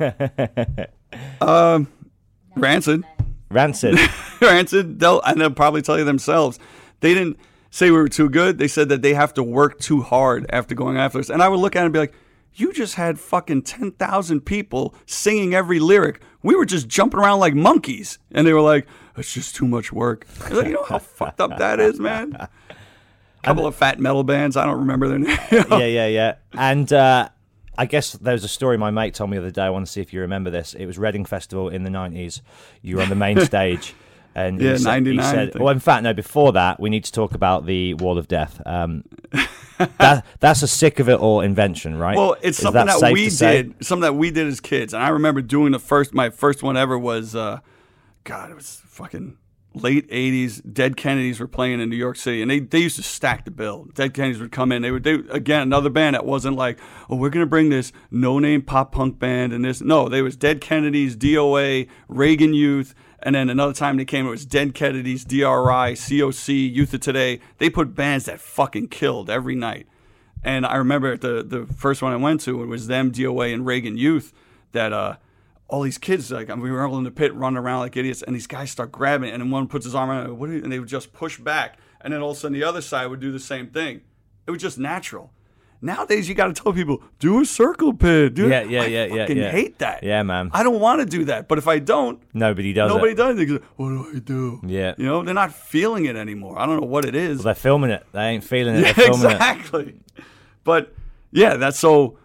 um, Rancid. Rancid. Rancid, they'll, and they'll probably tell you themselves. They didn't say we were too good. They said that they have to work too hard after going after us. And I would look at it and be like, you just had fucking ten thousand people singing every lyric. We were just jumping around like monkeys. And they were like, "It's just too much work." Like, you know how fucked up that is, man? A couple of fat metal bands. I don't remember their name. yeah, yeah, yeah. And uh, I guess there was a story my mate told me the other day. I want to see if you remember this. It was Reading Festival in the nineties. You were on the main stage. And yeah, he said, ninety-nine. He said, well, in fact, no, before that, we need to talk about the Wall of Death. Um, that That's a sick of it all invention, right? Well, it's Is something that, safe we to say? did, something that we did as kids. And I remember doing the first, my first one ever was, uh, God, it was fucking late eighties. Dead Kennedys were playing in New York City, and they, they used to stack the bill. Dead Kennedys would come in. They would, they again, another band that wasn't like, "Oh, we're going to bring this no-name pop-punk band and this." No, they was Dead Kennedys, D O A, Reagan Youth, and then another time they came, it was Dead Kennedys, D R I, C O C, Youth of Today. They put bands that fucking killed every night. And I remember the the first one I went to, it was them, D O A, and Reagan Youth, that uh, all these kids, like, we were all in the pit running around like idiots, and these guys start grabbing it, and then one puts his arm around it, what are you? And they would just push back. And then all of a sudden the other side would do the same thing. It was just natural. Nowadays, you got to tell people, do a circle pit. Do Yeah, yeah, I yeah, yeah. fucking yeah. hate that. Yeah, man. I don't want to do that. But if I don't, Nobody does nobody it. does it. They go, what do I do? Yeah. You know, they're not feeling it anymore. I don't know what it is. Well, they're filming it. They ain't feeling it. Yeah, They're filming exactly. But, yeah, that's so...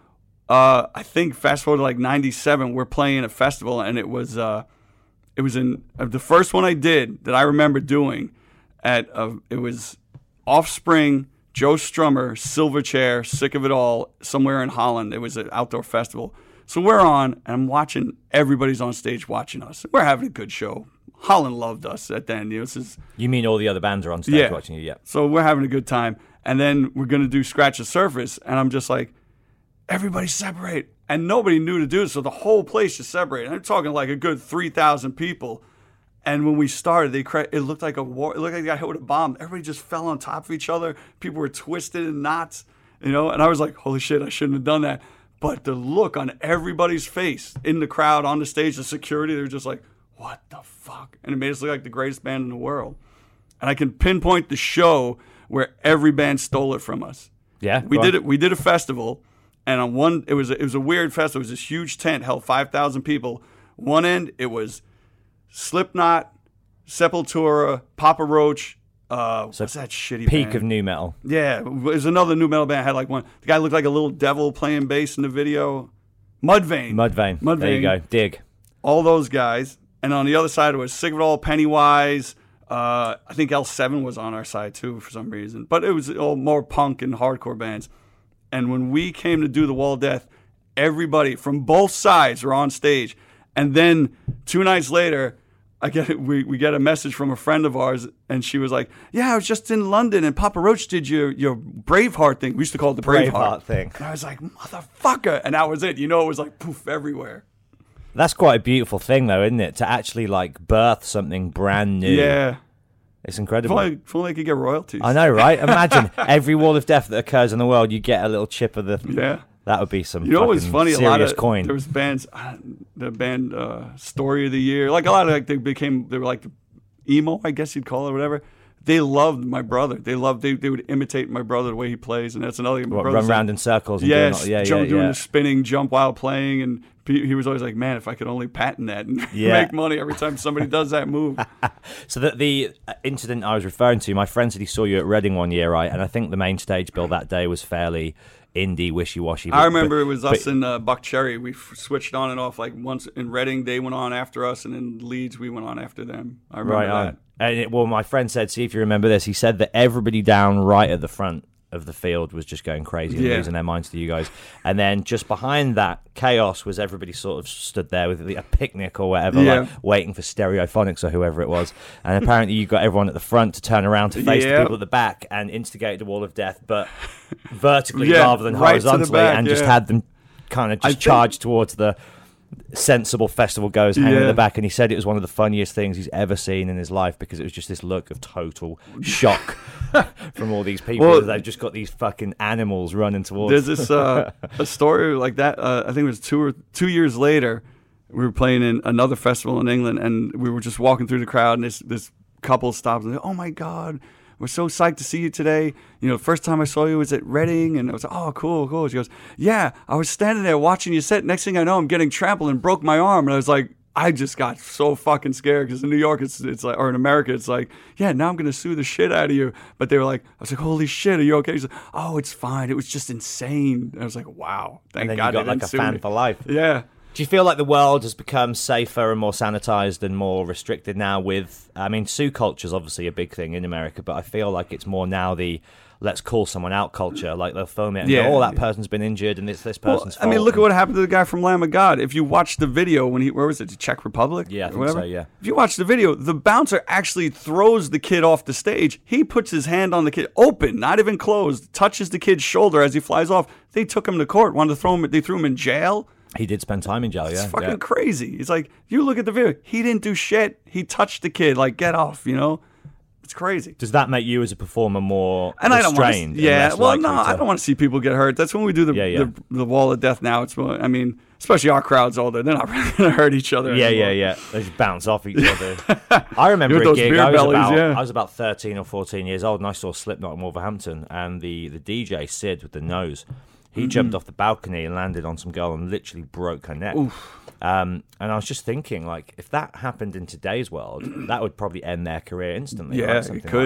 uh, I think fast forward to like ninety-seven, we're playing a festival, and it was uh, it was in uh, the first one I did that I remember doing at uh, it was Offspring, Joe Strummer, Silverchair, Sick of It All, somewhere in Holland. It was an outdoor festival. So we're on, and I'm watching. Everybody's on stage watching us. We're having a good show. Holland loved us at the end. You know, this is, You mean all the other bands are on stage Yeah. watching you? Yeah. So we're having a good time. And then we're going to do Scratch the Surface. And I'm just like, everybody separate. And nobody knew to do it. So the whole place just separated. I'm talking like a good three thousand people. And when we started, they cra- it looked like a war. It looked like they got hit with a bomb. Everybody just fell on top of each other. People were twisted in knots, you know. And I was like, holy shit, I shouldn't have done that. But the look on everybody's face in the crowd, on the stage, the security, they were just like, what the fuck? And it made us look like the greatest band in the world. And I can pinpoint the show where every band stole it from us. Yeah, we go did on. it. We did a festival, and on one, it was a, it was a weird festival. It was this huge tent, held five thousand people. One end, it was Slipknot, Sepultura, Papa Roach. Uh, So what's that shitty Peak band? of new metal. Yeah, it was another new metal band. Had like one. The guy looked like a little devil playing bass in the video. Mudvayne. Mudvayne. Mudvayne. There you go. Dig. All those guys. And on the other side, it was Sick of It All, Pennywise. Uh, I think L seven was on our side, too, for some reason. But it was all more punk and hardcore bands. And when we came to do The Wall of Death, everybody from both sides were on stage. And then two nights later, I get we, we get a message from a friend of ours, and she was like, yeah, I was just in London, and Papa Roach did your, your Braveheart thing. We used to call it the Braveheart, Braveheart thing. And I was like, motherfucker. And that was it. You know, it was like poof everywhere. That's quite a beautiful thing, though, isn't it? To actually like birth something brand new. Yeah. It's If incredible. only, if only I could get royalties. I know, right? Imagine every wall of death that occurs in the world, you get a little chip of the. Yeah. That would be some. You know what's fucking funny? A Serious lot of coin. there was bands, uh, the band uh, Story of the Year, like a lot of like they became they were like emo, I guess you'd call it, or whatever. They loved my brother. They loved they, they would imitate my brother the way he plays, and that's another. My What, brother run said- around in circles. And Yes, doing all, yeah, jump, yeah, doing yeah. the spinning jump while playing, and he he was always like, "Man, if I could only patent that and Yeah. make money every time somebody does that move." So that the incident I was referring to, my friend said he saw you at Reading one year, right? And I think the main stage bill that day was fairly indie, wishy-washy. I but- remember but- it was us but- and uh, Buck Cherry. We f- switched on and off. Like once in Reading, they went on after us, and in Leeds, we went on after them. I remember right that. on. And it, well, my friend said, see if you remember this. He said that everybody down right at the front of the field was just going crazy and Yeah. losing their minds to you guys. And then just behind that chaos was everybody sort of stood there with a picnic or whatever, Yeah. like waiting for Stereophonics or whoever it was. And apparently you got everyone at the front to turn around to face Yeah. the people at the back and instigate the wall of death, but vertically Yeah, rather than right to the horizontally, back, and just yeah. had them kind of I just think- charge towards the sensible festival goers hanging Yeah. at the back. And he said it was one of the funniest things he's ever seen in his life because it was just this look of total shock from all these people. Well, They've just got these fucking animals running towards There's this uh, a story like that. Uh, I think it was two or two years later. We were playing in another festival in England, and we were just walking through the crowd, and this this couple stopped and said, "Oh my God, we're so psyched to see you today. You know, the first time I saw you was at Reading," and I was like, "Oh, cool, cool." She goes, "Yeah, I was standing there watching you set. Next thing I know, I'm getting trampled and broke my arm." And I was like, I just got so fucking scared because in New York, it's it's like, or in America, it's like, yeah, now I'm gonna sue the shit out of you. But they were like, I was like, holy shit, are you okay? He's like, oh, it's fine. It was just insane. And I was like, wow, thank and then God you got they like didn't a sue fan me. for life. Yeah. Do you feel like the world has become safer and more sanitized and more restricted now with, I mean, sue culture is obviously a big thing in America, but I feel like it's more now the let's call someone out culture. Like they'll film it and Yeah, go, oh, that yeah. person's been injured and it's this Well, person's I mean, fault. look at what happened to the guy from Lamb of God. If you watch the video when he, where was it, the Czech Republic? Yeah, I or think whatever? so, yeah. If you watch the video, the bouncer actually throws the kid off the stage. He puts his hand on the kid, open, not even closed, touches the kid's shoulder as he flies off. They took him to court, wanted to throw him, they threw him in jail. He did spend time in jail, It's yeah. fucking yeah. crazy. It's like, you look at the video, he didn't do shit. He touched the kid, like, get off, you know? It's crazy. Does that make you as a performer more And I don't want restrained? to, and yeah. less Well, likely no, to- I don't want to see people get hurt. That's when we do the Yeah, yeah. the, the wall of death. Now it's, more- I mean, especially our crowd's older. They're not really gonna hurt each other. Yeah, anymore. yeah, yeah. They just bounce off each other. I remember With a those gig. beer I was, bellies, about, yeah. I was about thirteen or fourteen years old, and I saw Slipknot in Wolverhampton, and the, the D J, Sid, with the nose, he Mm-hmm. jumped off the balcony and landed on some girl and literally broke her neck. Um, and I was just thinking, like, if that happened in today's world, that would probably end their career instantly. Yeah, right? it Something could. Like that.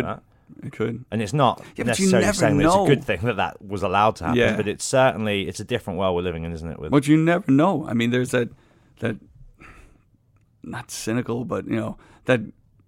It could. And it's not Yeah, but you necessarily never saying that it's know. a good thing that that was allowed to happen, Yeah. but it's certainly it's a different world we're living in, isn't it? With But you never know. I mean, there's that that not cynical, but you know that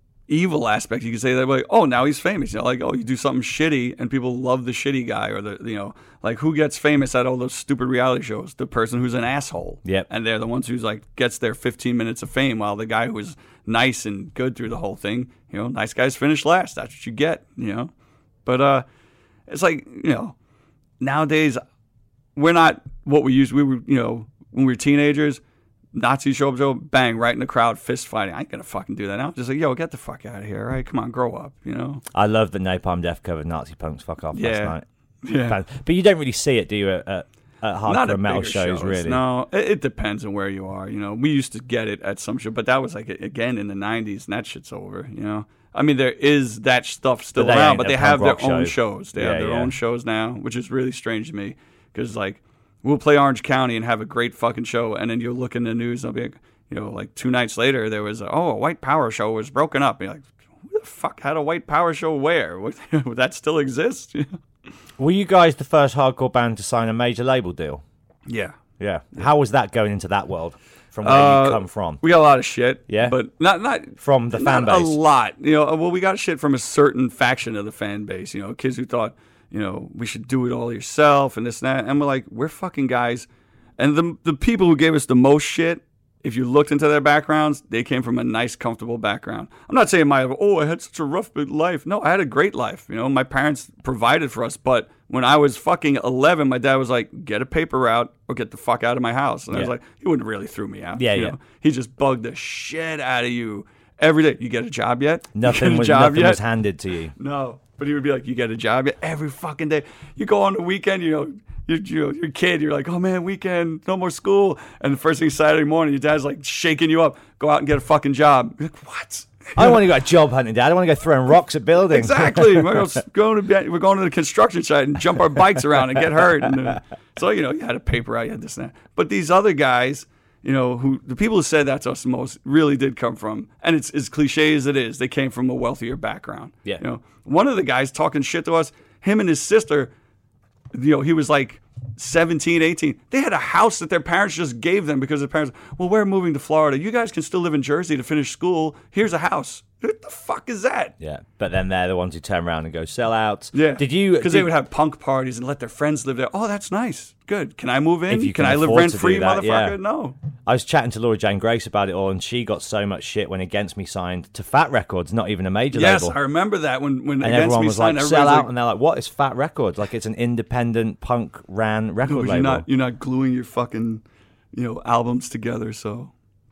evil aspect. You could say that like, oh, now he's famous. You know, like oh, you do something shitty and people love the shitty guy, or the you know, like who gets famous at all those stupid reality shows? The person who's an asshole. Yep. And they're the ones who's like gets their fifteen minutes of fame, while the guy who was nice and good through the whole thing, you know, nice guys finish last. That's what you get, you know. But uh, it's like you know, nowadays we're not what we used. We were you know when we were teenagers. Nazis show up, Joe, bang, right in the crowd, fist fighting. I ain't gonna fucking do that now. Just like, yo, get the fuck out of here, all right? Come on, grow up, you know? I love that Napalm Death covered Nazi Punks Fuck Off Yeah. last night. Yeah. But you don't really see it, do you, at, at, at hardcore Not at metal bigger shows, really? No, it, it depends on where you are, you know? We used to get it at some show, but that was like, again, in the nineties, and that shit's over, you know? I mean, there is that stuff still But they around, ain't but a they punk have their rock own show. shows. They Yeah, have their yeah. own shows now, which is really strange to me, because, like, we'll play Orange County and have a great fucking show, and then you'll look in the news, and I'll be like, you know, like two nights later, there was, a, oh, a white power show was broken up. And you're like, who the fuck had a white power show where? Would that still exist? Were you guys the first hardcore band to sign a major label deal? Yeah. Yeah. How was that going into that world from where Uh, you come from? We got a lot of shit. Yeah? But not, not From the fan not base? a lot. You know, well, we got shit from a certain faction of the fan base. You know, kids who thought, you know, we should do it all yourself and this and that. And we're like, we're fucking guys. And the the people who gave us the most shit, if you looked into their backgrounds, they came from a nice, comfortable background. I'm not saying my, oh, I had such a rough big life. No, I had a great life. You know, my parents provided for us. But when I was fucking eleven, my dad was like, get a paper route or get the fuck out of my house. And I was Yeah. like, he wouldn't really threw me out. Yeah, you yeah. know? He just bugged the shit out of you every day. You get a job yet? You Nothing, get a was, job nothing yet? was handed to you. No. But he would be like, you get a job yet? Every fucking day. You go on the weekend, you know, you're, you're, you're a kid, you're like, oh man, weekend, no more school. And the first thing Saturday morning, your dad's like shaking you up, go out and get a fucking job. You're like, what? I don't want to go job hunting, Dad. I want to go throwing rocks at buildings. Exactly. We're going to we're going to the construction site and jump our bikes around and get hurt. And, uh, so you know, you had a paper out, you had this and that. But these other guys, you know, who the people who said that to us the most really did come from, and it's as cliche as it is, they came from a wealthier background. Yeah. You know, one of the guys talking shit to us, him and his sister, you know, he was like seventeen, eighteen. They had a house that their parents just gave them because their parents, well, we're moving to Florida. You guys can still live in Jersey to finish school. Here's a house. What the fuck is that? Yeah, but then they're the ones who turn around and go sell out. Yeah. Did you? Because did- they would have punk parties and let their friends live there. Oh, that's nice. Good. Can I move in? If you can, can I live afford rent to free, do that, motherfucker? yeah. No. I was chatting to Laura Jane Grace about it all, and she got so much shit when Against Me signed to Fat Records, not even a major Yes, label. I remember that when when And Against everyone Me was like, signed. sell everybody's out, like, and they're like, what is Fat Records? Like, it's an independent punk ran record "No, but label. you're not you're not gluing your fucking you know albums together." So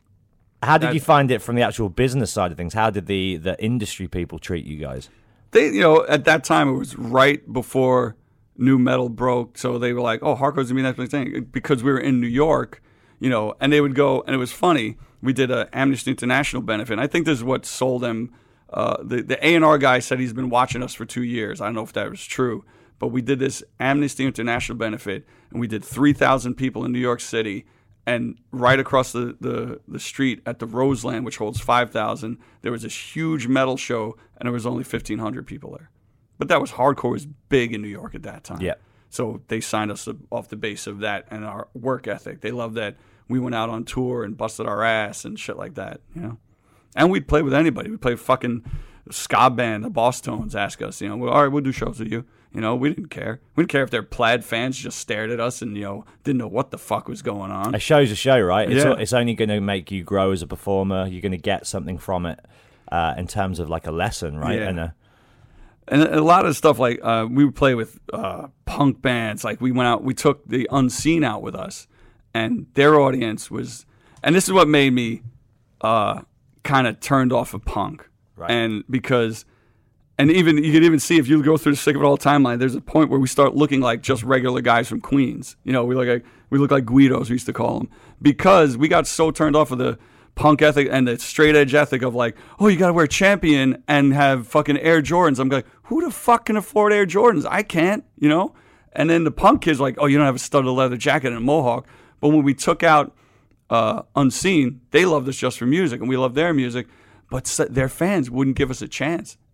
How did that- you find it from the actual business side of things? How did the, the industry people treat you guys? they, you know, at that time it was right before new metal broke, so they were like, "Oh, hardcore's gonna be the next big thing," because we were in New York, you know, and they would go, and it was funny. We did a Amnesty International benefit. And I think this is what sold them. Uh, the the A and R guy said he's been watching us for two years. I don't know if that was true, but we did this Amnesty International benefit, and we did three thousand people in New York City. And right across the, the, the street at the Roseland, which holds five thousand, there was this huge metal show, and there was only fifteen hundred people there. But that was hardcore was big in New York at that time. Yeah. So they signed us off the base of that and our work ethic. They loved that we went out on tour and busted our ass and shit like that, you know. And we'd play with anybody. We'd play with fucking ska band, the Boss Tones ask us, you know, well, all right, we'll do shows with you. You know, we didn't care. We didn't care if their plaid fans just stared at us and, you know, didn't know what the fuck was going on. A show's a show, right? It's, Yeah. it's only going to make you grow as a performer. You're going to get something from it uh, in terms of like a lesson, right? Yeah. And a, And a lot of stuff like uh, we would play with uh, punk bands. Like we went out, we took the Unseen out with us, and their audience was, and this is what made me uh, kind of turned off of punk, Right. and because, and even you can even see if you go through the Sick of It All timeline, there's a point where we start looking like just regular guys from Queens. You know, we look like we look like Guidos, we used to call them, because we got so turned off of the punk ethic and the straight edge ethic of like, oh, you got to wear Champion and have fucking Air Jordans. I'm like, who the fuck can afford Air Jordans? I can't, you know? And then the punk kids like, oh, you don't have a studded leather jacket and a mohawk. But when we took out uh, Unseen, they loved us just for music and we loved their music, but s- their fans wouldn't give us a chance.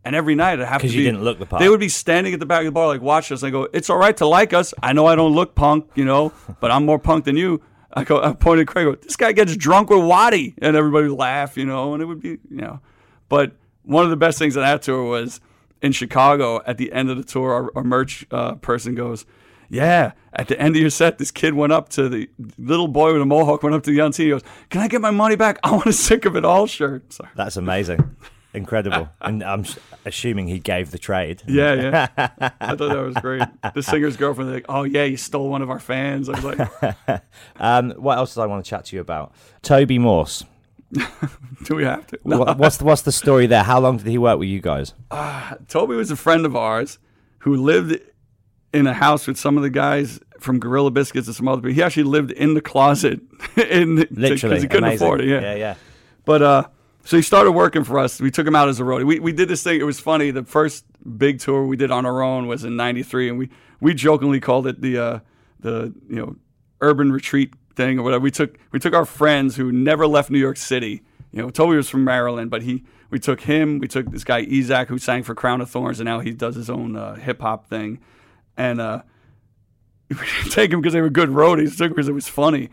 And every night I have to be. Because you didn't look the part. They would be standing at the back of the bar, like, watch us. And I go, it's all right to like us. I know I don't look punk, you know, but I'm more punk than you. I go, I pointed at Craig, I go, this guy gets drunk with Waddy. And everybody would laugh, you know, and it would be, you know. But one of the best things on that tour was in Chicago, at the end of the tour, our, our merch uh, person goes, yeah, at the end of your set, this kid went up to the little boy with a mohawk, went up to the young He goes, can I get my money back? I want a Sick of It All shirt. Sorry. That's amazing. Incredible. And I'm assuming he gave the trade. Yeah, yeah. I thought that was great. The singer's girlfriend, they're like, oh, yeah, you stole one of our fans. I was like, um, what else did I want to chat to you about? Toby Morse. Do we have to? No. What, what's, the, what's the story there? How long did he work with you guys? Uh, Toby was a friend of ours who lived in a house with some of the guys from Gorilla Biscuits and some other people. He actually lived in the closet. in Literally. Because he couldn't Amazing. afford it. Yeah, yeah. yeah. But, uh, so he started working for us. We took him out as a roadie. We we did this thing. It was funny. The first big tour we did on our own was in ninety-three, and we, we jokingly called it the uh, the you know urban retreat thing or whatever. We took we took our friends who never left New York City. You know, Toby was from Maryland, but he we took him. We took this guy Isaac who sang for Crown of Thorns, and now he does his own uh, hip hop thing. And uh, we didn't take him because they were good roadies. We took him because it was funny.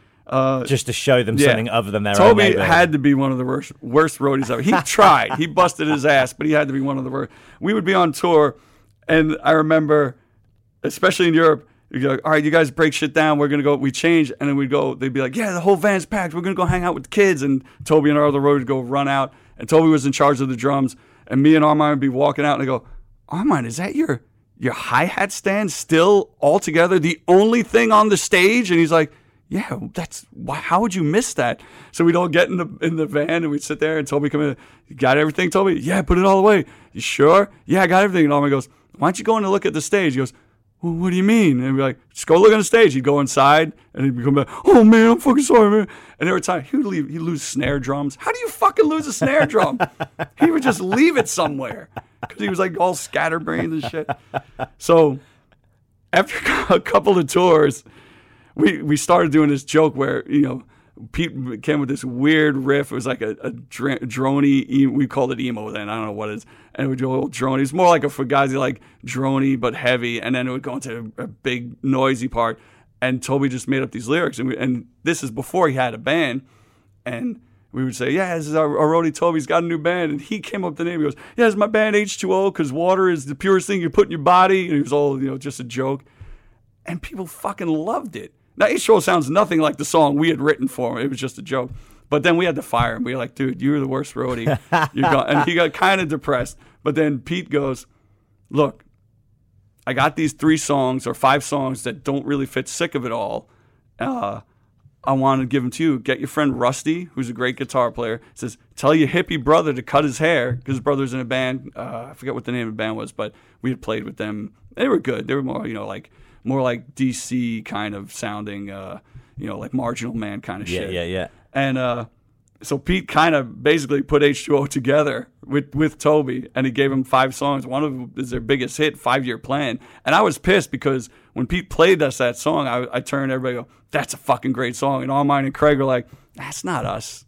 Uh, Just to show them yeah. something other than their own Toby neighborhood. had to be one of the worst, worst roadies ever. He tried. He busted his ass, but he had to be one of the worst. We would be on tour, and I remember, especially in Europe, you'd be like, all right, you guys break shit down. We're going to go. We change, and then we'd go. They'd be like, yeah, the whole van's packed. We're going to go hang out with the kids. And Toby and our other roadies would go run out, and Toby was in charge of the drums, and me and Armand would be walking out, and I go, Armand, is that your, your hi-hat stand still all together, the only thing on the stage? And he's like, yeah, that's why. How would you miss that? So we'd all get in the in the van and we'd sit there and Toby come in. You got everything, Toby? Yeah, put it all away. You sure? Yeah, I got everything. And Armand goes, why don't you go in and look at the stage? He goes, well, what do you mean? And we'd be like, just go look on the stage. He'd go inside and he'd come back. Oh man, I'm fucking sorry, man. And every time he would leave, he'd lose snare drums. How do you fucking lose a snare drum? He would just leave it somewhere because he was like all scatterbrained and shit. So after a couple of tours, We we started doing this joke where, you know, Pete came with this weird riff. It was like a, a dr- droney. E- we called it emo then. I don't know what it is. And it would go old droney. It's more like a Fugazi, like droney, but heavy. And then it would go into a, a big noisy part. And Toby just made up these lyrics. And we, and this is before he had a band. And we would say, yeah, this is our, our roadie Toby's got a new band. And he came up with the name. He goes, yeah, it's my band H two O because water is the purest thing you put in your body. And it was all, you know, just a joke. And people fucking loved it. Now, H two O sounds nothing like the song we had written for him. It was just a joke. But then we had to fire him. We were like, dude, you were the worst roadie. You're gone. And he got kind of depressed. But then Pete goes, look, I got these three songs or five songs that don't really fit Sick of It All. Uh, I want to give them to you. Get your friend Rusty, who's a great guitar player. Says, tell your hippie brother to cut his hair because his brother's in a band. Uh, I forget what the name of the band was, but we had played with them. They were good. They were more, you know, like, more like D C kind of sounding, uh, you know, like Marginal Man kind of yeah, shit. Yeah, yeah, yeah. And uh, so Pete kind of basically put H two O together with, with Toby, and he gave him five songs. One of them is their biggest hit, Five Year Plan. And I was pissed because when Pete played us that song, I, I turned to everybody and go, that's a fucking great song. And all mine and Craig were like, that's not us.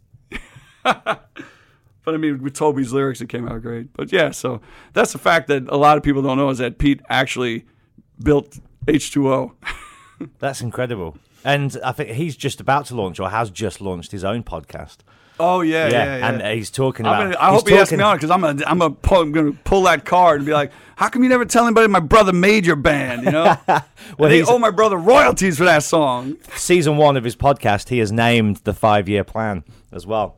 But I mean, with Toby's lyrics, it came out great. But yeah, so that's the fact that a lot of people don't know is that Pete actually built H two O. That's incredible. And I think he's just about to launch or has just launched his own podcast. Oh, yeah, yeah, yeah. yeah. And he's talking about... Gonna, I hope he asks me on it because I'm going I'm gonna pull, I'm gonna pull that card and be like, how come you never tell anybody my brother made your band, you know? Well, they owe my brother royalties for that song. Season one of his podcast, he has named the five-year plan as well.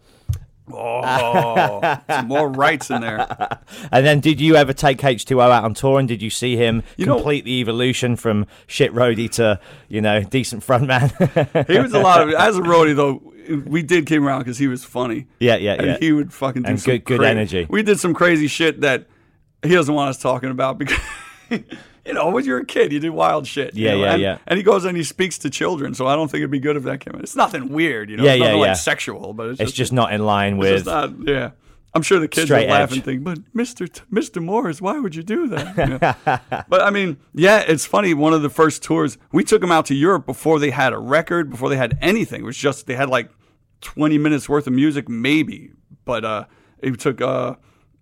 Oh, some more rights in there. And then did you ever take H two O out on tour and did you see him you complete know, the evolution from shit roadie to, you know, decent frontman? He was a lot of, as a roadie though, we did keep him around because he was funny. Yeah, yeah, and yeah. he would fucking do and some good, good cra- energy. We did some crazy shit that he doesn't want us talking about because... You know, when you're a kid, you do wild shit. Yeah, you know? yeah, and, yeah. And he goes and he speaks to children, so I don't think it'd be good if that came in. It's nothing weird, you know. Yeah, it's nothing yeah, like yeah. sexual, but it's, it's just, just not in line it's with. Just not, yeah, I'm sure the kids are straight laughing, edge. thinking, "But Mister T- Mister Morris, why would you do that?" You know? But I mean, yeah, it's funny. One of the first tours, we took them out to Europe before they had a record, before they had anything. It was just they had like twenty minutes worth of music, maybe. But uh, it took. Uh,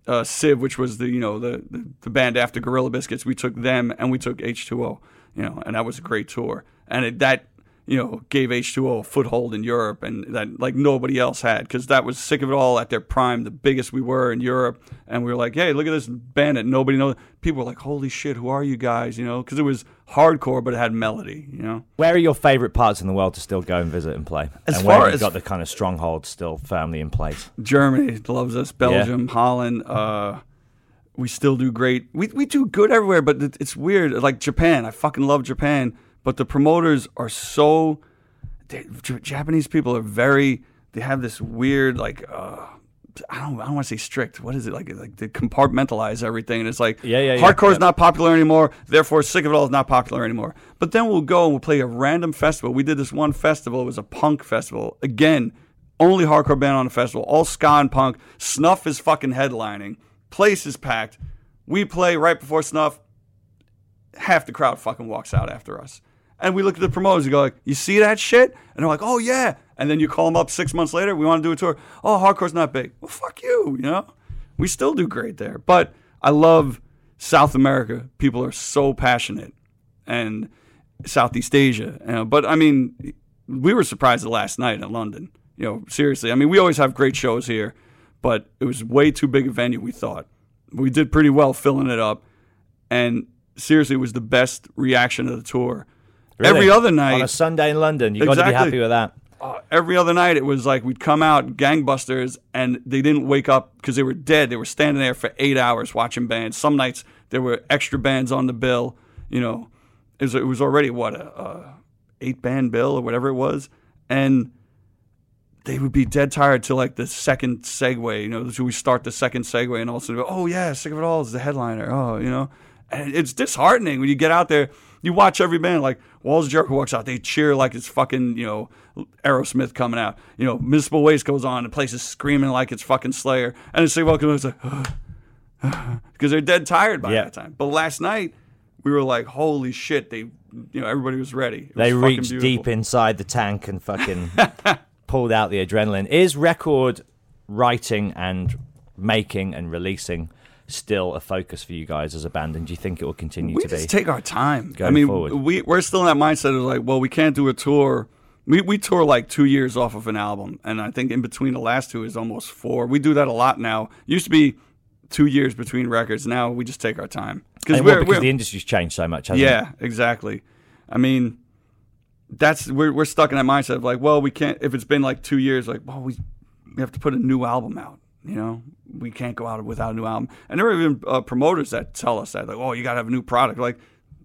uh, Civ, which was the you know the, the the band after Gorilla Biscuits. We took them and we took H two O, you know, and that was a great tour. And it, that you know gave H two O a foothold in Europe, and that like nobody else had, because that was Sick of It All at their prime, the biggest we were in Europe. And we were like, hey, look at this band that nobody knows. People were like, holy shit, who are you guys? You know, because it was hardcore, but it had melody. You know, where are your favorite parts in the world to still go and visit and play? As and where far have you as got the kind of stronghold still firmly in place? Germany loves us. Belgium, yeah. Holland. Uh, we still do great. We we do good everywhere, but it's weird. Like Japan, I fucking love Japan, but the promoters are so. They, Japanese people are very. They have this weird like. Uh, I don't. I don't want to say strict. What is it like? Like they compartmentalize everything, and it's like yeah, yeah, hardcore yeah, is not popular anymore. Therefore, Sick of It All is not popular anymore. But then we'll go and we'll play a random festival. We did this one festival. It was a punk festival. Again, only hardcore band on the festival. All ska and punk. Snuff is fucking headlining. Place is packed. We play right before Snuff. Half the crowd fucking walks out after us. And we look at the promoters and go like, you see that shit? And they're like, oh yeah. And then you call them up six months later, we want to do a tour. Oh, hardcore's not big. Well, fuck you, you know? We still do great there. But I love South America. People are so passionate. And Southeast Asia. You know? But, I mean, we were surprised the last night in London. You know, seriously. I mean, we always have great shows here. But it was way too big a venue, we thought. We did pretty well filling it up. And seriously, it was the best reaction of the tour. Really? Every other night. On a Sunday in London. You've exactly. got to be happy with that. Uh, every other night, it was like we'd come out gangbusters, and they didn't wake up because they were dead. They were standing there for eight hours watching bands. Some nights, there were extra bands on the bill. You know, it was, it was already, what, a, a eight-band bill or whatever it was. And they would be dead tired till, like, the second segue. You know, so we start the second segue, and all of a sudden, go, oh, yeah, Sick of It All is the headliner. Oh, you know. And it's disheartening when you get out there. You watch every band, like Walls of Jericho walks out, they cheer like it's fucking, you know, Aerosmith coming out. You know, Municipal Waste goes on, the place is screaming like it's fucking Slayer. And it's like, welcome, it's like, because they're dead tired by yeah. that time. But last night, we were like, holy shit, they, you know, everybody was ready. It was they reached beautiful. deep inside the tank and fucking pulled out the adrenaline. Is record writing and making and releasing still a focus for you guys as a band, and do you think it will continue we to be? We just take our time. Going I mean, forward. we, we're still in that mindset of like, well, we can't do a tour. We we tour like two years off of an album, and I think in between the last two is almost four. We do that a lot now. Used to be two years between records. Now we just take our time. Cause we're, because we're, the industry's changed so much, hasn't yeah, it? exactly. I mean, that's we're we're stuck in that mindset of like, well, we can't, if it's been like two years, like, well, we we have to put a new album out. You know, we can't go out without a new album. And there are even uh, promoters that tell us that, like, oh, you got to have a new product. Like,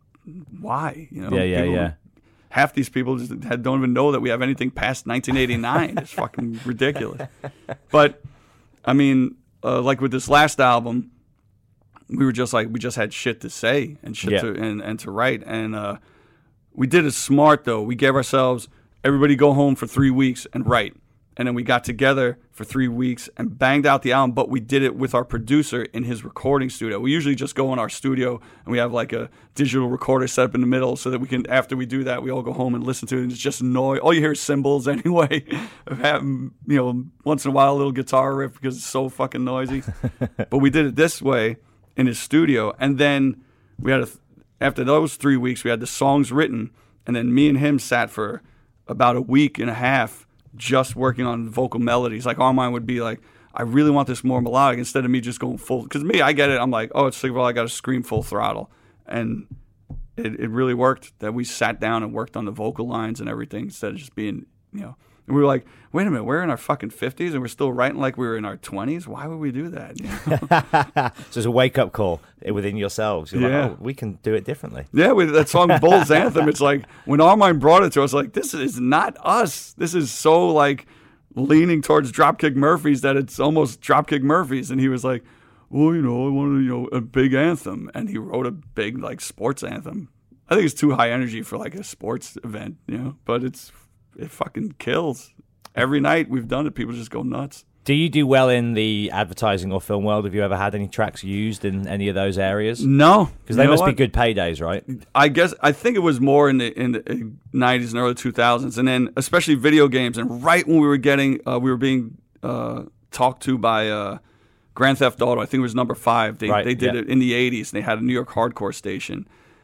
why? You know, yeah, yeah, people, yeah. Half these people just don't even know that we have anything past nineteen eighty-nine. It's fucking ridiculous. But, I mean, uh, like with this last album, we were just like, we just had shit to say and shit yeah. to and, and to write. And uh, we did it smart, though. We gave ourselves, everybody go home for three weeks and write. And then we got together for three weeks and banged out the album, but we did it with our producer in his recording studio. We usually just go in our studio and we have like a digital recorder set up in the middle so that we can, after we do that, we all go home and listen to it. And it's just noise. All you hear is cymbals anyway. Having, you know, once in a while a little guitar riff because it's so fucking noisy. But we did it this way in his studio. And then we had, a, after those three weeks, we had the songs written. And then me and him sat for about a week and a half just working on vocal melodies. Like Armand would be like, I really want this more melodic instead of me just going full. Because me, I get it. I'm like, oh, it's like, well, I got to scream full throttle. And it, it really worked that we sat down and worked on the vocal lines and everything instead of just being, you know. And we were like, wait a minute, we're in our fucking fifties and we're still writing like we were in our twenties? Why would we do that? You know? So it's a wake-up call within yourselves. You're yeah. like, oh, we can do it differently. Yeah, with that song Bull's Anthem, it's like, when Armand brought it to us, like, this is not us. This is so, like, leaning towards Dropkick Murphys that it's almost Dropkick Murphys. And he was like, well, you know, I wanted, you know, a big anthem. And he wrote a big, like, sports anthem. I think it's too high energy for, like, a sports event, you know, but it's... it fucking kills. Every night we've done it, people just go nuts. Do you do well in the advertising or film world? Have you ever had any tracks used in any of those areas? No. Because they You know must what? be good paydays, right? I guess, I think it was more in the in the nineties and early two thousands, and then especially video games. And right when we were getting, uh, we were being uh, talked to by uh, Grand Theft Auto, I think it was number five. They Right, they did yeah. it in the eighties, and they had a New York hardcore station.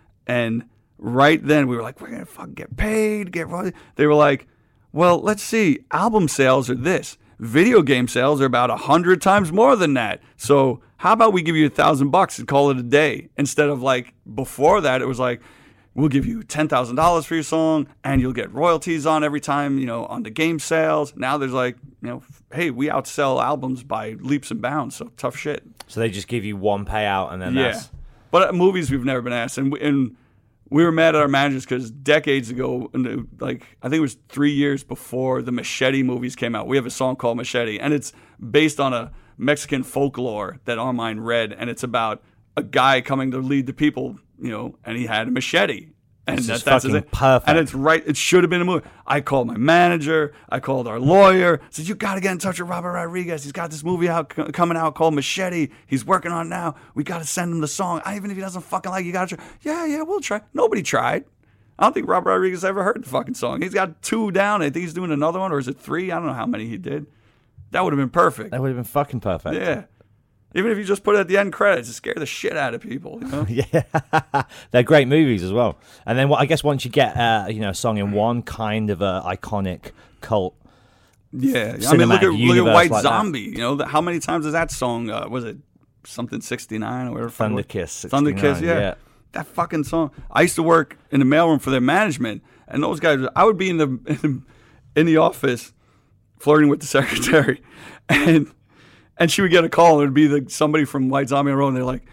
And right then, we were like, we're going to fucking get paid, get royalties. They were like, well, let's see. Album sales are this. Video game sales are about a hundred times more than that. So how about we give you a thousand bucks and call it a day? Instead of like, before that, it was like, we'll give you ten thousand dollars for your song, and you'll get royalties on every time, you know, on the game sales. Now there's like, you know, hey, we outsell albums by leaps and bounds, so tough shit. So they just give you one payout, and then Yeah. that's... But at movies, we've never been asked. And we, and we were mad at our managers because decades ago, and it- like I think it was three years before the Machete movies came out, we have a song called Machete, and it's based on a Mexican folklore that Armine read, and it's about a guy coming to lead the people, you know, and he had a machete. And This that, is that's fucking it. perfect. And it's right. It should have been a movie. I called my manager. I called our lawyer. Said, you got to get in touch with Robert Rodriguez. He's got this movie out c- coming out called Machete. He's working on it now. We got to send him the song. I, even if he doesn't fucking like it, you got to try. Yeah, yeah, we'll try. Nobody tried. I don't think Robert Rodriguez ever heard the fucking song. He's got two down. I think he's doing another one, or is it three? I don't know how many he did. That would have been perfect. That would have been fucking perfect. Yeah. Even if you just put it at the end credits, it scare the shit out of people. You know? Yeah, they're great movies as well. And then what I guess once you get uh, you know a song in one kind of a iconic cult, Yeah, I mean, look cinematic at look at universe White like that. Zombie. You know, the, how many times is that song? Uh, was it something sixty-nine or whatever? Thunder Kiss Thunder Kiss. sixty-nine, Yeah. yeah. That fucking song. I used to work in the mailroom for their management, and those guys. I would be in the in, in the office flirting with the secretary, and and she would get a call, and it would be the, somebody from White Zombie on the road, and they're like,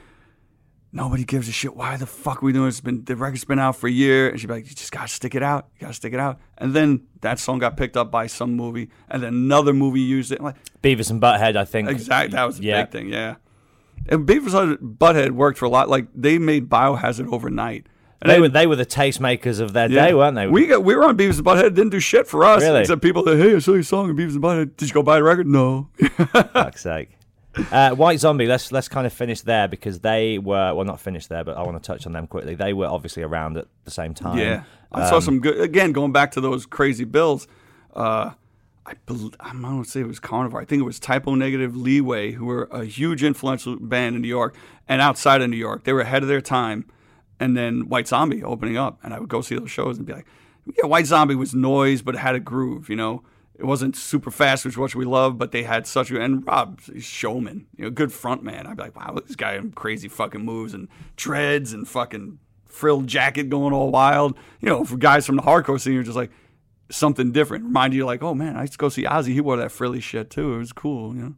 nobody gives a shit. Why the fuck are we doing this? It's been, the record's been out for a year. And she'd be like, you just got to stick it out. You got to stick it out. And then that song got picked up by some movie. And then another movie used it. I'm like, Beavis and Butthead, I think. exactly. That was a Yeah. big thing, yeah. And Beavis and Butthead worked for a lot. Like, they made Biohazard overnight. And They then- were they were the tastemakers of their yeah. day, weren't they? We got we were on Beavis and Butthead. It didn't do shit for us. Really? Except people that, hey, I saw your song in Beavis and Butthead. Did you go buy the record? No. Fuck's sake. Uh, White Zombie. Let's let's kind of finish there because they were well not finish there, but I want to touch on them quickly. They were obviously around at the same time. Yeah, I saw Um, some good. Again, going back to those crazy bills, uh, I bel I'm not gonna say it was Carnivore. I think it was Typo Negative, Leeway, who were a huge influential band in New York and outside of New York. They were ahead of their time. And then White Zombie opening up, and I would go see those shows and be like, yeah, White Zombie was noise, but it had a groove. You know, it wasn't super fast, which is what we love, but they had such a and Rob, he's showman, you know, good front man. I'd be like, wow, this guy had crazy fucking moves and dreads and fucking frilled jacket going all wild. You know, for guys from the hardcore scene, you're just like something different. Remind you, like, oh man, I used to go see Ozzy. He wore that frilly shit too. It was cool. You know.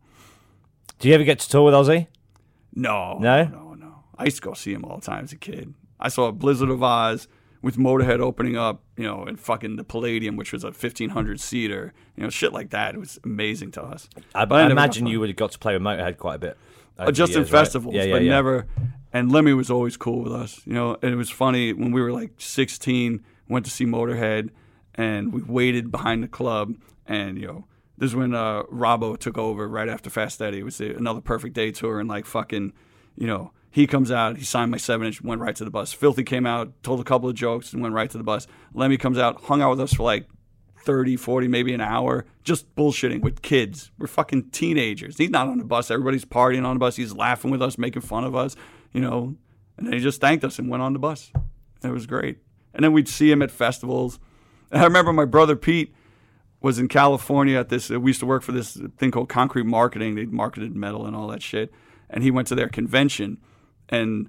Do you ever get to tour with Ozzy? No, No? no, no. I used to go see him all the time as a kid. I saw Blizzard of Oz with Motorhead opening up, you know, and fucking the Palladium, which was a fifteen hundred seater, you know, shit like that. It was amazing to us. I, But I never got imagine fun. you would have got to play with Motorhead quite a bit. over Uh, the just in years, right? festivals, yeah, yeah, but yeah. never. And Lemmy was always cool with us, you know. And it was funny when we were like sixteen, went to see Motorhead, and we waited behind the club, and you know, this is when uh, Robbo took over right after Fast Eddie. It was the, another Perfect Day tour, and like fucking, you know, he comes out, he signed my seven inch, went right to the bus. Filthy came out, told a couple of jokes, and went right to the bus. Lemmy comes out, hung out with us for like thirty, forty, maybe an hour, just bullshitting with kids. We're fucking teenagers. He's not on the bus. Everybody's partying on the bus. He's laughing with us, making fun of us, you know. And then he just thanked us and went on the bus. It was great. And then we'd see him at festivals. And I remember my brother Pete was in California at this, we used to work for this thing called Concrete Marketing. They marketed metal and all that shit. And he went to their convention, and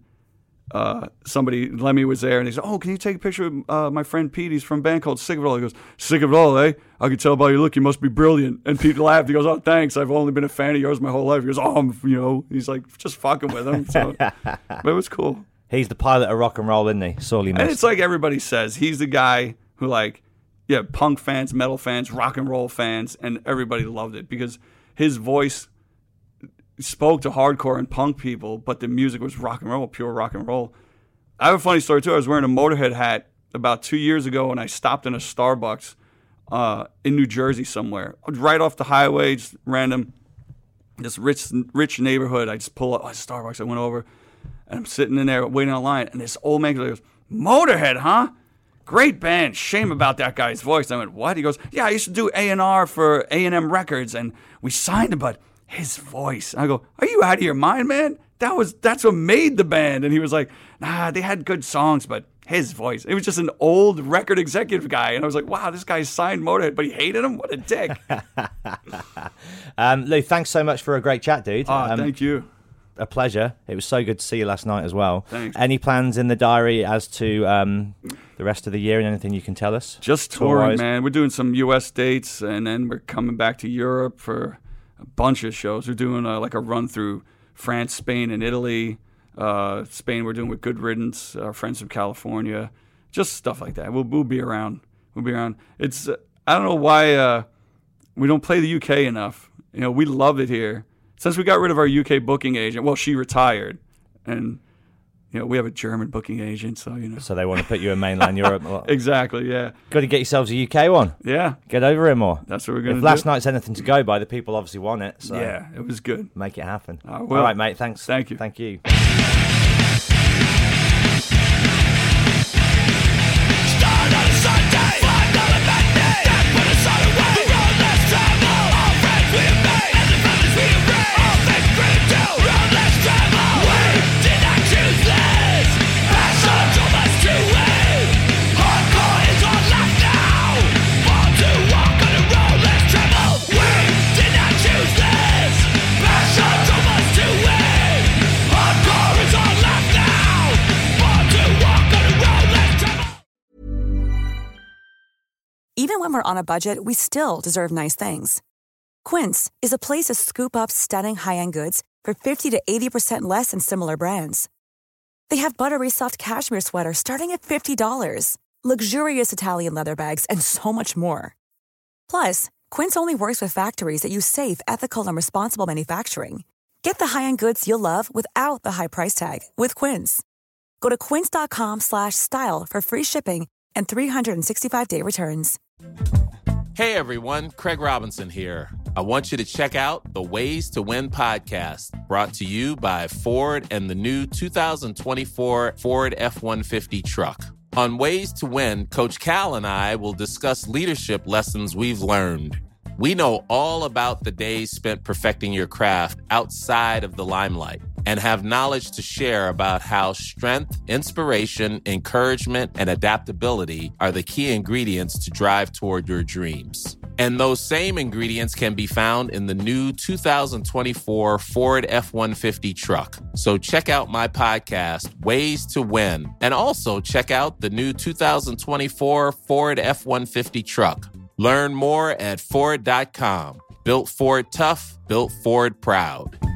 uh, somebody, Lemmy was there, and he said, oh, can you take a picture of uh, my friend Pete? He's from a band called Sick of It All. He goes, Sick of It All, eh? I can tell by your look, you must be brilliant. And Pete laughed. He goes, oh, thanks. I've only been a fan of yours my whole life. He goes, oh, I'm, you know, he's like just fucking with him. So, but it was cool. He's the pilot of rock and roll, isn't he? Sorely missed. And it's like everybody says, he's the guy who, like, yeah, punk fans, metal fans, rock and roll fans, and everybody loved it because his voice spoke to hardcore and punk people, but the music was rock and roll, pure rock and roll. I have a funny story, too. I was wearing a Motorhead hat about two years ago, and I stopped in a Starbucks uh, in New Jersey somewhere. Right off the highway, just random, this rich rich neighborhood. I just pull up, oh, Starbucks. I went over, and I'm sitting in there waiting online, and this old man goes, Motorhead, huh? Great band. Shame about that guy's voice. I went, what? He goes, yeah, I used to do A and R for A and M Records, and we signed him, but his voice. I go, are you out of your mind, man? That was that's what made the band. And he was like, nah, they had good songs, but his voice. It was just an old record executive guy. And I was like, wow, this guy signed Motorhead, but he hated him? What a dick. um, Lou, thanks so much for a great chat, dude. Oh, um, thank you. A pleasure. It was so good to see you last night as well. Thanks. Any plans in the diary as to um, the rest of the year and anything you can tell us? Just touring, Tour-wise? man. We're doing some U S dates, and then we're coming back to Europe for a bunch of shows. We're doing a, like a run through France, Spain, and Italy. Uh, Spain, we're doing with Good Riddance, our friends from California. Just stuff like that. We'll, we'll be around. We'll be around. It's uh, I don't know why uh, we don't play the U K enough. You know, we love it here. Since we got rid of our U K booking agent, well, she retired, and you know we have a German booking agent, so you know. So they want to put you in mainland Europe. Exactly, yeah. Got to get yourselves a U K one. Yeah. Get over here more. That's what we're going to If do. last night's anything to go by, the people obviously want it. So yeah, it was good. Make it happen. I will. All right, mate. Thanks. Thank you. Thank you. Start on a Sunday, five dollar matinee. That put us on our way. The road less traveled. All friends we have made, and the families we have raised. All things great to do. Road less traveled. We did not choose this. Passion drove us to it. Hardcore is our life now. Born to walk on a road less traveled. We did not choose this. Passion drove us to it. Hardcore is our life now. Born to walk on a road less traveled. Even when we're on a budget, we still deserve nice things. Quince is a place to scoop up stunning high-end goods for fifty to eighty percent less than similar brands. They have buttery soft cashmere sweaters starting at fifty dollars, luxurious Italian leather bags, and so much more. Plus, Quince only works with factories that use safe, ethical, and responsible manufacturing. Get the high-end goods you'll love without the high price tag with Quince. Go to quince.com slash style for free shipping and three sixty-five day returns. Hey everyone, Craig Robinson here. I want you to check out the Ways to Win podcast, brought to you by Ford and the new two thousand twenty-four Ford F one fifty truck. On Ways to Win, Coach Cal and I will discuss leadership lessons we've learned. We know all about the days spent perfecting your craft outside of the limelight and have knowledge to share about how strength, inspiration, encouragement, and adaptability are the key ingredients to drive toward your dreams. And those same ingredients can be found in the new two thousand twenty-four Ford F one fifty truck. So check out my podcast, Ways to Win, and also check out the new two thousand twenty-four Ford F one fifty truck. Learn more at Ford dot com. Built Ford tough, built Ford proud.